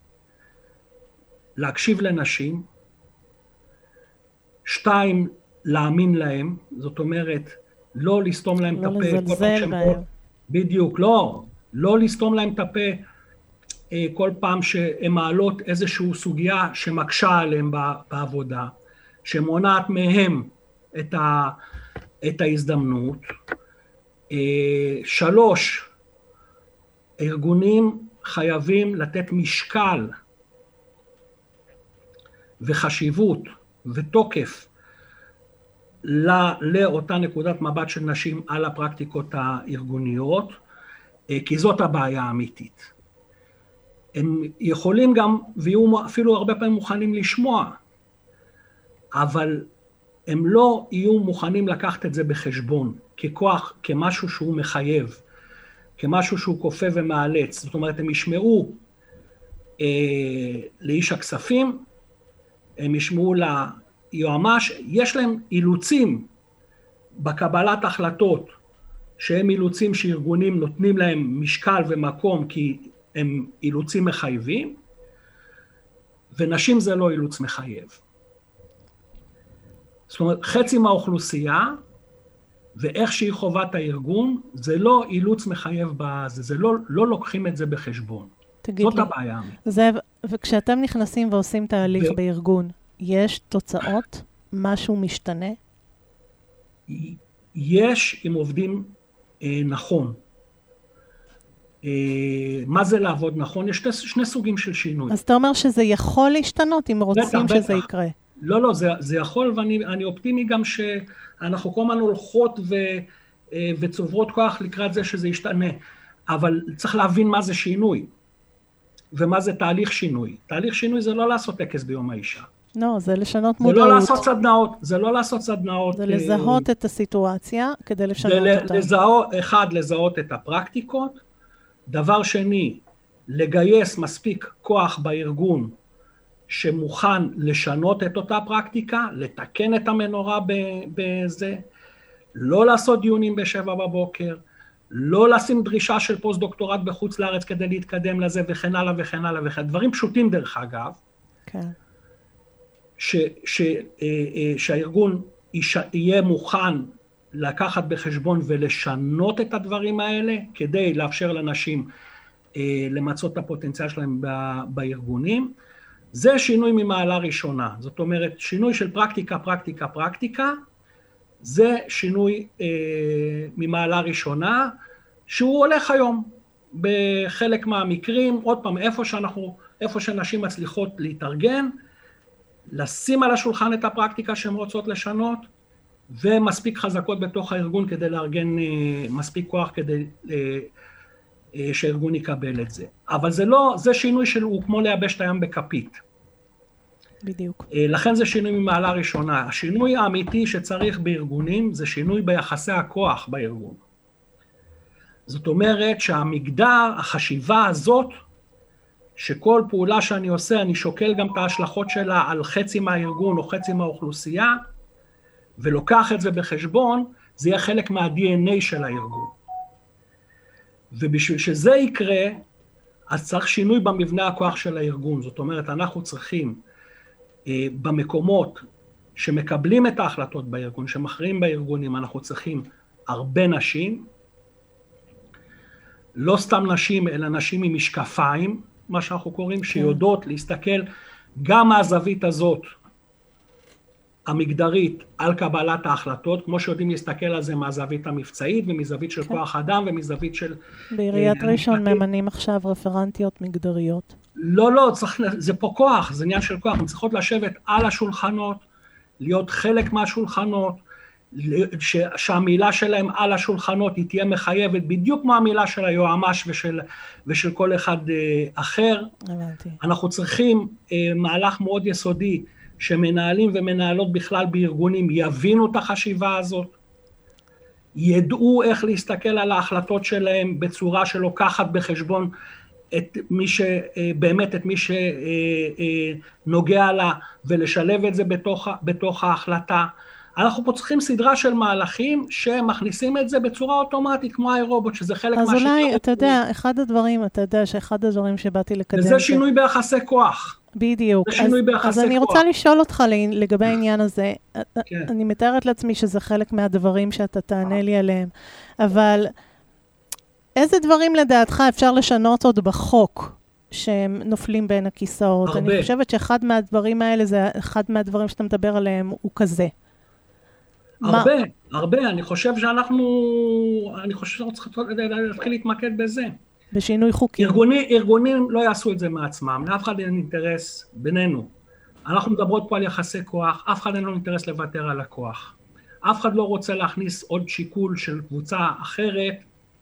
להקשיב לנשים, שתיים, להאמין להם, זאת אומרת, לא לסתום להם את הפה. לא לזלזל בהם. בדיוק, לא, לא לסתום להם את הפה, כל פעם שהן מעלות איזושהי סוגיה שמקשה עליהם בעבודה, שמונעת מהם את, ה, את ההזדמנות. שלוש, ארגונים חייבים לתת משקל וחשיבות ותוקף לאותה נקודת מבט של נשים על הפרקטיקות הארגוניות, כי זאת הבעיה האמיתית. הם יכולים גם, ויהיו אפילו הרבה פעמים מוכנים לשמוע, אבל הם לא יהיו מוכנים לקחת את זה בחשבון, ככוח, כמשהו שהוא מחייב, כמשהו שהוא כופה ומאלץ. זאת אומרת, הם ישמעו אה, לאיש הכספים, הם ישמעו ליועמ"ש, יש להם אילוצים בקבלת החלטות, שהם אילוצים שארגונים נותנים להם משקל ומקום, כי הם אילוצים מחייבים, ונשים זה לא אילוץ מחייב. זאת אומרת, חצי מהאוכלוסייה, ואיך שהיא חובת הארגון, זה לא אילוץ מחייב בזה, זה לא, לא לוקחים את זה בחשבון. זאת לי, הבעיה. זאב, וכשאתם נכנסים ועושים תהליך ו... בארגון, יש תוצאות? משהו משתנה? יש, אם עובדים אה, נכון. אה, מה זה לעבוד נכון? יש שני, שני סוגים של שינוי. אז אתה אומר שזה יכול להשתנות אם רוצים בטח, שזה בטח. יקרה. לא, לא, זה, זה יכול, ואני אני אופטימי גם שאנחנו כל הזמן הולכות ו, וצוברות כוח לקראת זה שזה ישתנה, אבל צריך להבין מה זה שינוי, ומה זה תהליך שינוי. תהליך שינוי זה לא לעשות טקס ביום האישה. לא, זה לשנות מודעות. זה לא לעשות סדנאות, זה לא לעשות סדנאות. זה לזהות את הסיטואציה כדי לשנות אותה. לזהות, אחד, לזהות את הפרקטיקות, דבר שני, לגייס מספיק כוח בארגון, שמוכן לשנות את אותה פרקטיקה, לתקן את המנורה בזה, לא לעשות דיונים בשבע בבוקר, לא לשים דרישה של פוסט דוקטורט בחוץ לארץ כדי להתקדם לזה וכן הלאה וכן הלאה וכן, דברים פשוטים דרך אגב, כן. ש, ש, שהארגון יהיה מוכן לקחת בחשבון ולשנות את הדברים האלה, כדי לאפשר לאנשים למצות את הפוטנציאל שלהם בארגונים, זה שינוי ממעלה ראשונה, זאת אומרת, שינוי של פרקטיקה, פרקטיקה, פרקטיקה, זה שינוי אה, ממעלה ראשונה, שהוא הולך היום בחלק מהמקרים, עוד פעם, איפה שאנחנו, איפה שנשים מצליחות להתארגן, לשים על השולחן את הפרקטיקה שהן רוצות לשנות, ומספיק חזקות בתוך הארגון כדי לארגן אה, מספיק כוח כדי אה, אה, שהארגון יקבל את זה. אבל זה לא, זה שינוי שהוא כמו לייבש את הים בכפית. בדיוק. לכן זה שינוי ממעלה ראשונה. השינוי האמיתי שצריך בארגונים זה שינוי ביחסי הכוח בארגון. זאת אומרת שהמגדר, החשיבה הזאת, שכל פעולה שאני עושה, אני שוקל גם את ההשלכות שלה על חצי מהארגון או חצי מהאוכלוסייה, ולוקח את זה בחשבון, זה יהיה חלק מה-די אן איי של הארגון. ובשביל שזה יקרה, אז צריך שינוי במבנה הכוח של הארגון. זאת אומרת, אנחנו צריכים אה, במקומות שמקבלים את ההחלטות בארגון, שמכריעים בארגונים, אנחנו צריכים הרבה נשים, לא סתם נשים, אלא נשים עם משקפיים, מה שאנחנו קוראים, שיודעות להסתכל גם מהזווית הזאת, המגדרית, על קבלת ההחלטות, כמו שיודעים להסתכל על זה מהזווית המבצעית, ומזווית של כוח אדם, ומזווית של... בעיריית ראשון ממנים עכשיו רפרנטיות מגדריות. לא, לא, צריך, זה פה כוח, זה עניין של כוח, הן צריכות לשבת על השולחנות, להיות חלק מהשולחנות, ש, שהמילה שלהם על השולחנות היא תהיה מחייבת, בדיוק כמו המילה של היועמ"ש ושל, ושל כל אחד אה, אחר. הבנתי. אנחנו צריכים אה, מהלך מאוד יסודי, שמנהלים ומנהלות בכלל בארגונים יבינו את החשיבה הזאת, ידעו איך להסתכל על ההחלטות שלהם בצורה שלוקחת בחשבון את מי ש, באמת את מי שנוגע לה, ולשלב את זה בתוך, בתוך ההחלטה. אנחנו פה צריכים סדרה של מהלכים שמכניסים את זה בצורה אוטומטית, כמו האירובוט, שזה חלק אז מהשיטה. אולי, אתה יודע, אחד הדברים, אתה יודע שאחד הדברים שבאתי לקדם... וזה שינוי ביחסי כוח. בדיוק. זה שינוי אז, ביחסי אז אני כוח. רוצה לשאול אותך לגבי העניין הזה. כן. אני מתארת לעצמי שזה חלק מהדברים שאתה תענה לי עליהם, אבל איזה דברים לדעתך אפשר לשנות עוד בחוק שהם נופלים בין הכיסאות? הרבה. אני חושבת שאחד מהדברים האלה, זה אחד מהדברים שאתה מדבר עליהם, הוא כזה. הרבה, מה? הרבה. אני חושב שאנחנו, אני חושב שאנחנו צריכים להתחיל להתמקד בזה. בשינוי חוקי. ארגונים, ארגונים לא יעשו את זה מעצמם, לאף אחד אין אינטרס בינינו. אנחנו מדברות פה על יחסי כוח, אף אחד אין לו אינטרס לוותר על הכוח. אף אחד לא רוצה להכניס עוד שיקול של קבוצה אחרת,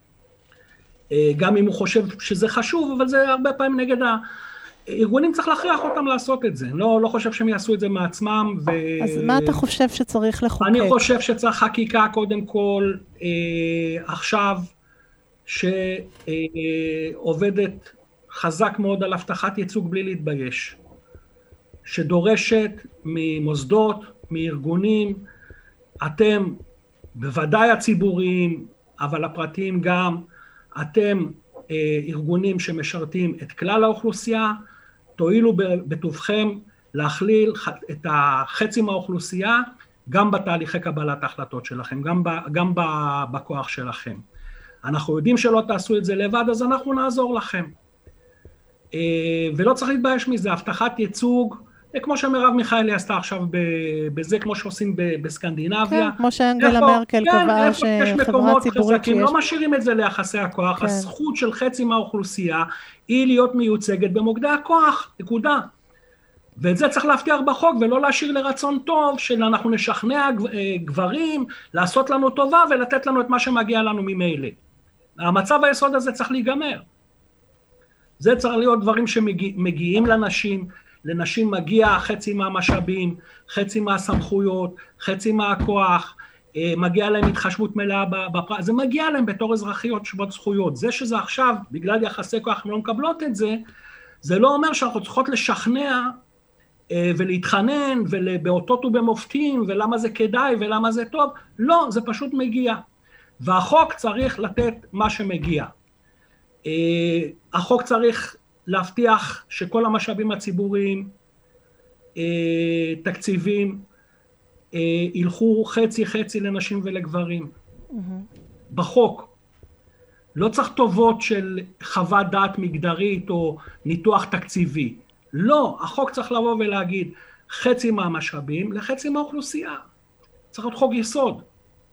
גם אם הוא חושב שזה חשוב, אבל זה הרבה פעמים נגד הארגונים, צריך להכריח אותם לעשות את זה. לא, לא חושב שהם יעשו את זה מעצמם. ו... אז מה אתה חושב שצריך לחוקק? אני חושב שצריך חקיקה קודם כל, אה, עכשיו, שעובדת חזק מאוד על הבטחת ייצוג בלי להתבייש, שדורשת ממוסדות, מארגונים, אתם בוודאי הציבוריים, אבל הפרטיים גם, אתם ארגונים שמשרתים את כלל האוכלוסייה, תועילו בטובכם להכליל את החצי מהאוכלוסייה, גם בתהליכי קבלת ההחלטות שלכם, גם, ב, גם ב, בכוח שלכם. אנחנו יודעים שלא תעשו את זה לבד, אז אנחנו נעזור לכם. ולא צריך להתבייש מזה, הבטחת ייצוג, כמו שמרב מיכאלי עשתה עכשיו בזה, כמו שעושים בסקנדינביה. כן, כמו שאנגלה מרקל קבעה שחברה ציבורית שיש. לא משאירים את זה ליחסי הכוח, כן. הזכות של חצי מהאוכלוסייה היא להיות מיוצגת במוקדי הכוח, נקודה. ואת זה צריך להבטיח בחוק, ולא להשאיר לרצון טוב, שאנחנו נשכנע גברים, לעשות לנו טובה, ולתת לנו את מה שמגיע לנו ממילא. המצב היסוד הזה צריך להיגמר. זה צריך להיות דברים שמגיעים לנשים, לנשים מגיע חצי מהמשאבים, חצי מהסמכויות, חצי מהכוח, מגיע להם התחשבות מלאה בפרט, זה מגיע להם בתור אזרחיות שוות זכויות. זה שזה עכשיו, בגלל יחסי כוח, לא מקבלות את זה, זה לא אומר שאנחנו צריכות לשכנע ולהתחנן ובאותות ובמופתים, ולמה זה כדאי ולמה זה טוב. לא, זה פשוט מגיע. והחוק צריך לתת מה שמגיע. החוק צריך להבטיח שכל המשאבים הציבוריים, תקציבים, ילכו חצי חצי לנשים ולגברים. Mm-hmm. בחוק. לא צריך טובות של חוות דעת מגדרית או ניתוח תקציבי. לא, החוק צריך לבוא ולהגיד חצי מהמשאבים לחצי מהאוכלוסייה. צריך להיות חוק יסוד.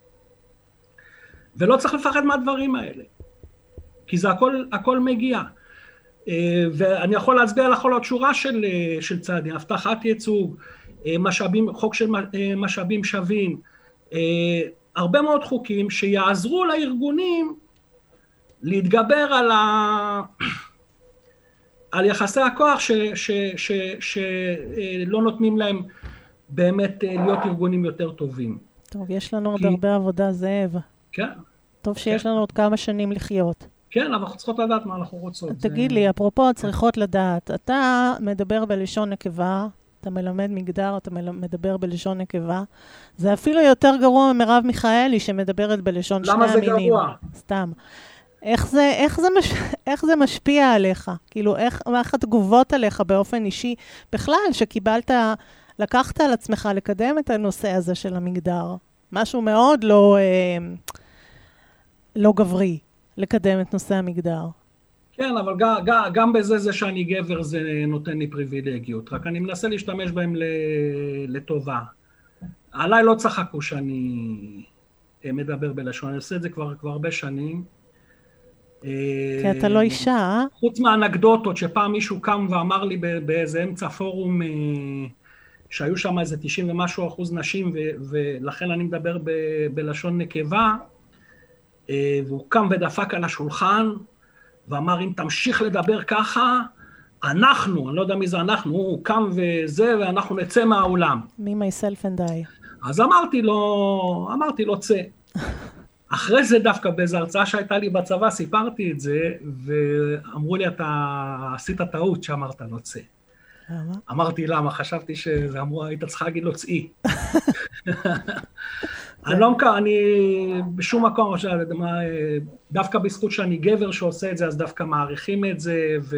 ולא צריך לפחד מהדברים האלה. כי זה הכל, הכל מגיע. ואני יכול להצביע לכל עוד שורה של, של צעדים, הבטחת ייצוג, משאבים, חוק של משאבים שווים, הרבה מאוד חוקים שיעזרו לארגונים להתגבר על, ה... על יחסי הכוח ש... ש... ש... שלא נותנים להם באמת להיות ארגונים יותר טובים. טוב, יש לנו כי... עוד הרבה עבודה, זאב. כן. טוב שיש כן. לנו עוד כמה שנים לחיות. כן, אבל אנחנו צריכות לדעת מה אנחנו רוצות. תגיד לי, אפרופו צריכות לדעת, אתה מדבר בלשון נקבה, אתה מלמד מגדר, אתה מדבר בלשון נקבה, זה אפילו יותר גרוע ממרב מיכאלי שמדברת בלשון שני המינים. למה זה גרוע? סתם. איך זה, איך זה, מש... איך זה משפיע עליך? כאילו, איך, איך התגובות עליך באופן אישי? בכלל, שקיבלת, לקחת על עצמך לקדם את הנושא הזה של המגדר. משהו מאוד לא, אה, לא גברי, לקדם את נושא המגדר. כן, אבל גם, גם, גם בזה זה שאני גבר זה נותן לי פריבילגיות. רק אני מנסה להשתמש בהם לטובה. עליי לא צחקו שאני מדבר בלשון, אני עושה את זה כבר, כבר הרבה שנים. כי אתה לא אישה, אה? חוץ מהאנקדוטות שפעם מישהו קם ואמר לי באיזה אמצע פורום שהיו שם איזה תשעים ומשהו אחוז נשים, ולכן אני מדבר בלשון נקבה, והוא קם ודפק על השולחן, ואמר, אם תמשיך לדבר ככה, אנחנו, אני לא יודע מי זה אנחנו, הוא קם וזה, ואנחנו נצא מהעולם. Me, myself and I. אז אמרתי לו, אמרתי לו, צא. אחרי זה דווקא באיזו הרצאה שהייתה לי בצבא, סיפרתי את זה, ואמרו לי, אתה עשית טעות שאמרת לו, צא. למה? אמרתי, למה? חשבתי שזה אמרו, היית צריכה להגיד לו, צאי. אני לא מכיר, אני בשום מקום, דווקא בזכות שאני גבר שעושה את זה, אז דווקא מעריכים את זה, ו...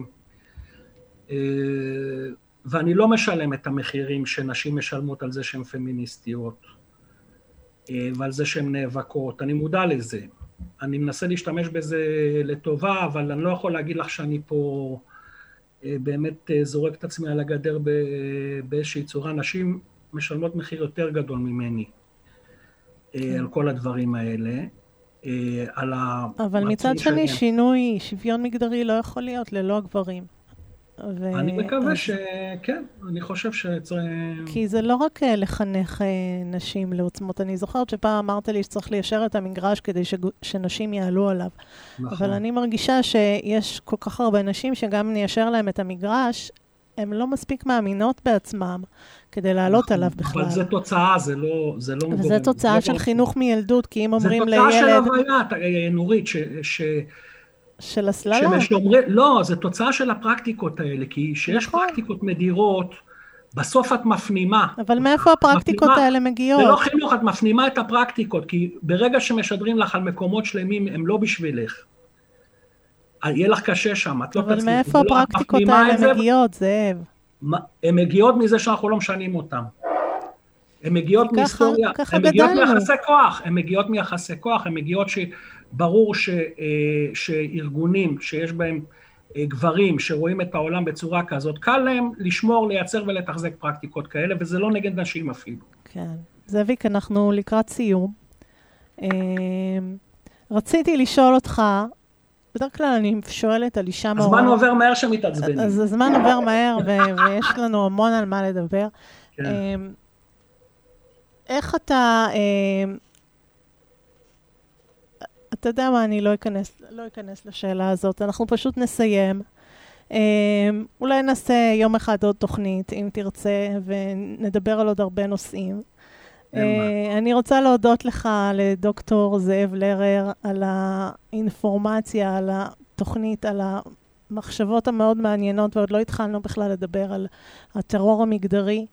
ואני לא משלם את המחירים שנשים משלמות על זה שהן פמיניסטיות, ועל זה שהן נאבקות, אני מודע לזה. אני מנסה להשתמש בזה לטובה, אבל אני לא יכול להגיד לך שאני פה באמת זורק את עצמי על הגדר באיזושהי צורה. נשים משלמות מחיר יותר גדול ממני. על כל הדברים האלה, על ה... אבל מצד שני, שינוי, שוויון מגדרי לא יכול להיות ללא הגברים. אני מקווה שכן, אני חושב שצריך... כי זה לא רק לחנך נשים לעוצמות. אני זוכרת שפעם אמרת לי שצריך ליישר את המגרש כדי שנשים יעלו עליו. אבל אני מרגישה שיש כל כך הרבה נשים שגם ניישר להם את המגרש, הן לא מספיק מאמינות בעצמם כדי לעלות עליו בכלל. אבל זה תוצאה, זה לא... וזה תוצאה של חינוך מילדות, כי אם אומרים לילד... זה תוצאה של הוויה, נורית, ש... של הסללה? לא, זה תוצאה של הפרקטיקות האלה, כי שיש פרקטיקות מדירות, בסוף את מפנימה. אבל מאיפה הפרקטיקות האלה מגיעות? זה לא חינוך, את מפנימה את הפרקטיקות, כי ברגע שמשדרים לך על מקומות שלמים, הם לא בשבילך. יהיה לך קשה שם, את לא תצליח. אבל מאיפה הפרקטיקות האלה מגיעות, זאב? הן מגיעות מזה שאנחנו לא משנים אותן. הן מגיעות מהיסטוריה, הן מגיעות מיחסי כוח, הן מגיעות מיחסי כוח, הן מגיעות שברור שארגונים שיש בהם גברים שרואים את העולם בצורה כזאת, קל להם לשמור, לייצר ולתחזק פרקטיקות כאלה, וזה לא נגד נשים אפילו. כן. זאביק, אנחנו לקראת סיום. רציתי לשאול אותך, בדרך כלל אני שואלת על אישה מעוררת. הזמן עובר מהר שמתעצבנים. אז הזמן עובר מהר, ויש לנו המון על מה לדבר. איך אתה... אתה יודע מה, אני לא אכנס, לא אכנס לשאלה הזאת. אנחנו פשוט נסיים. אולי נעשה יום אחד עוד תוכנית, אם תרצה, ונדבר על עוד הרבה נושאים. אני רוצה להודות לך, לדוקטור זאב לרר, על האינפורמציה, על התוכנית, על המחשבות המאוד מעניינות, ועוד לא התחלנו בכלל לדבר על הטרור המגדרי.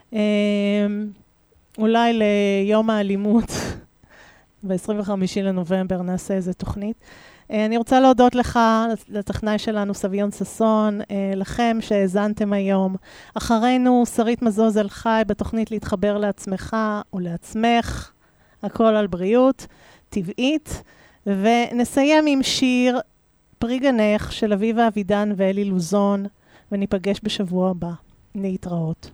אולי ליום האלימות, ב-עשרים וחמישה לנובמבר נעשה איזה תוכנית. אני רוצה להודות לך, לטכנאי שלנו, סביון ססון, לכם שהאזנתם היום. אחרינו, שרית מזוזל חי בתוכנית להתחבר לעצמך ולעצמך, הכל על בריאות, טבעית, ונסיים עם שיר פרי גנך של אביבה אבידן ואלי לוזון, וניפגש בשבוע הבא. להתראות.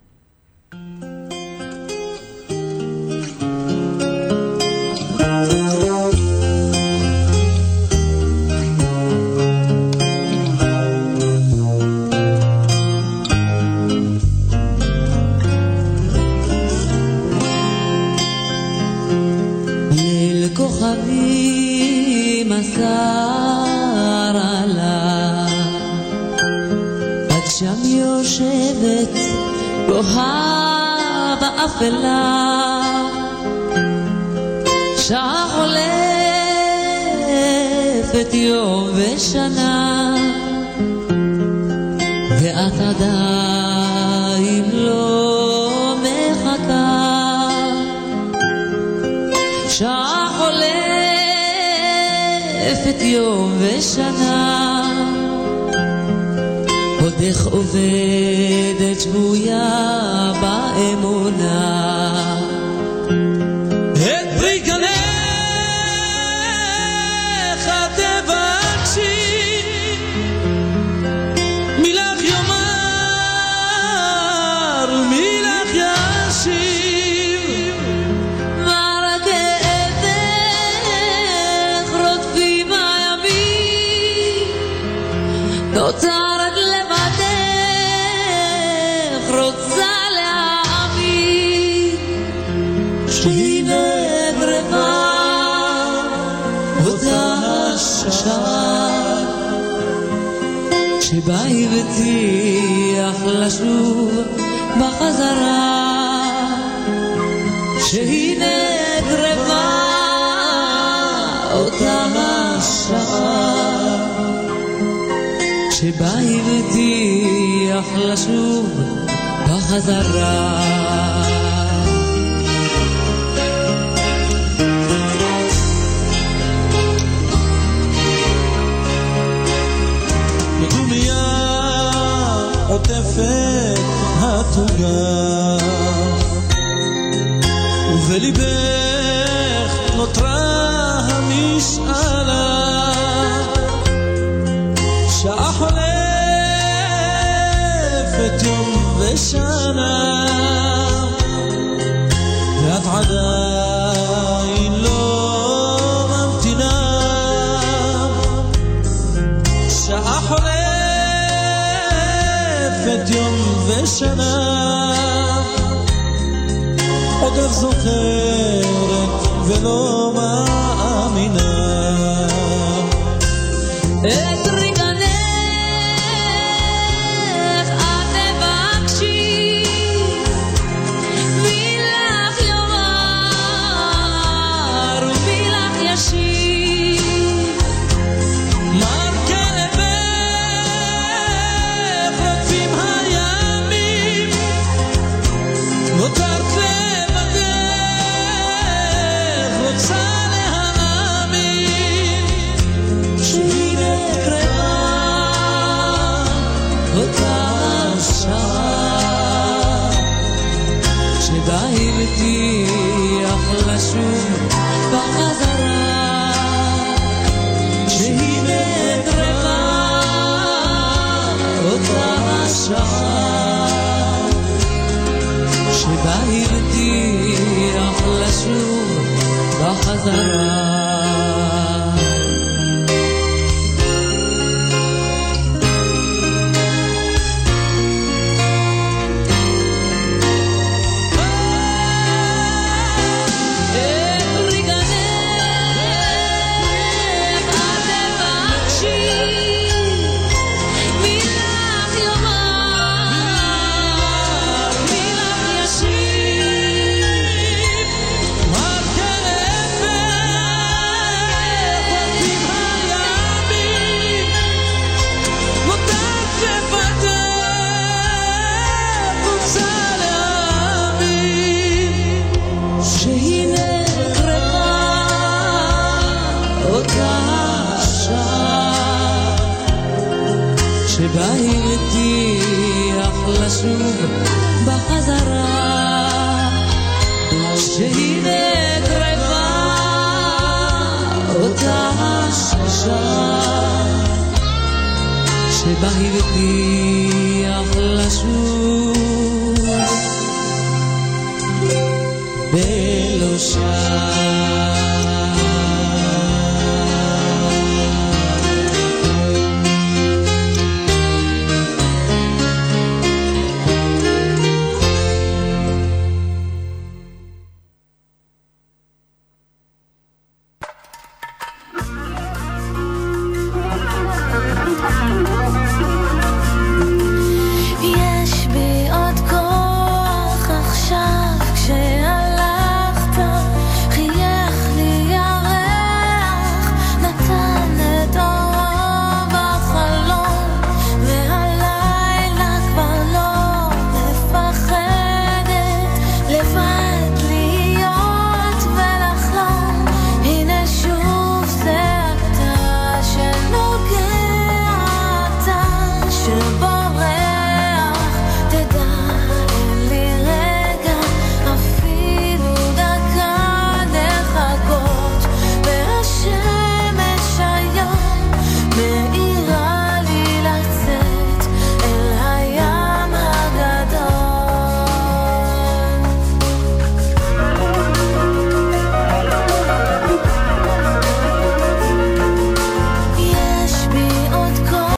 כוכבים מסר עלה, את שם יושבת גוהה באפלה, שעה חולפת חולפת יום ושנה ואת עדיין לא מחכה, שעה חולפת יום ושנה עודך עובדת שבויה באמונה, את פרי גנך תבקשי, מילך יאמר ומילך ישיב, מה כאבך רודפים הימים, נוצרת לבדך רוצה להאמין, שהיא נגרבה אותה השעה, שבה הבטיח לשוב בחזרה, שהיא נגרבה אותה השעה, שבה הבטיח לשוב בחזרה. מדומיה עוטפת התוגה ובליבך נותרה המשאלה, שעה חולפת יום ושנה ואת עדיין לא ממתינה, שעה חולפת יום ושנה עודך זוכרת ולא מאמינה, את רגנך את תבקשי, מילך יאמר ומילך ישיב, מר כלבך רודפים הימים, נותרת לבדך רוצה להאמין, שהיא נקרבה אותה השעה, שבה הבטיח לשוב בחזרה, שהיא נקרבה אותה השעה, שבה הבטיח לשוב בחזרה. שבה הבטיח לשוב בחזרה, שהיא נקרבה אותה השעה, שבה הבטיח לשוב ולא שם.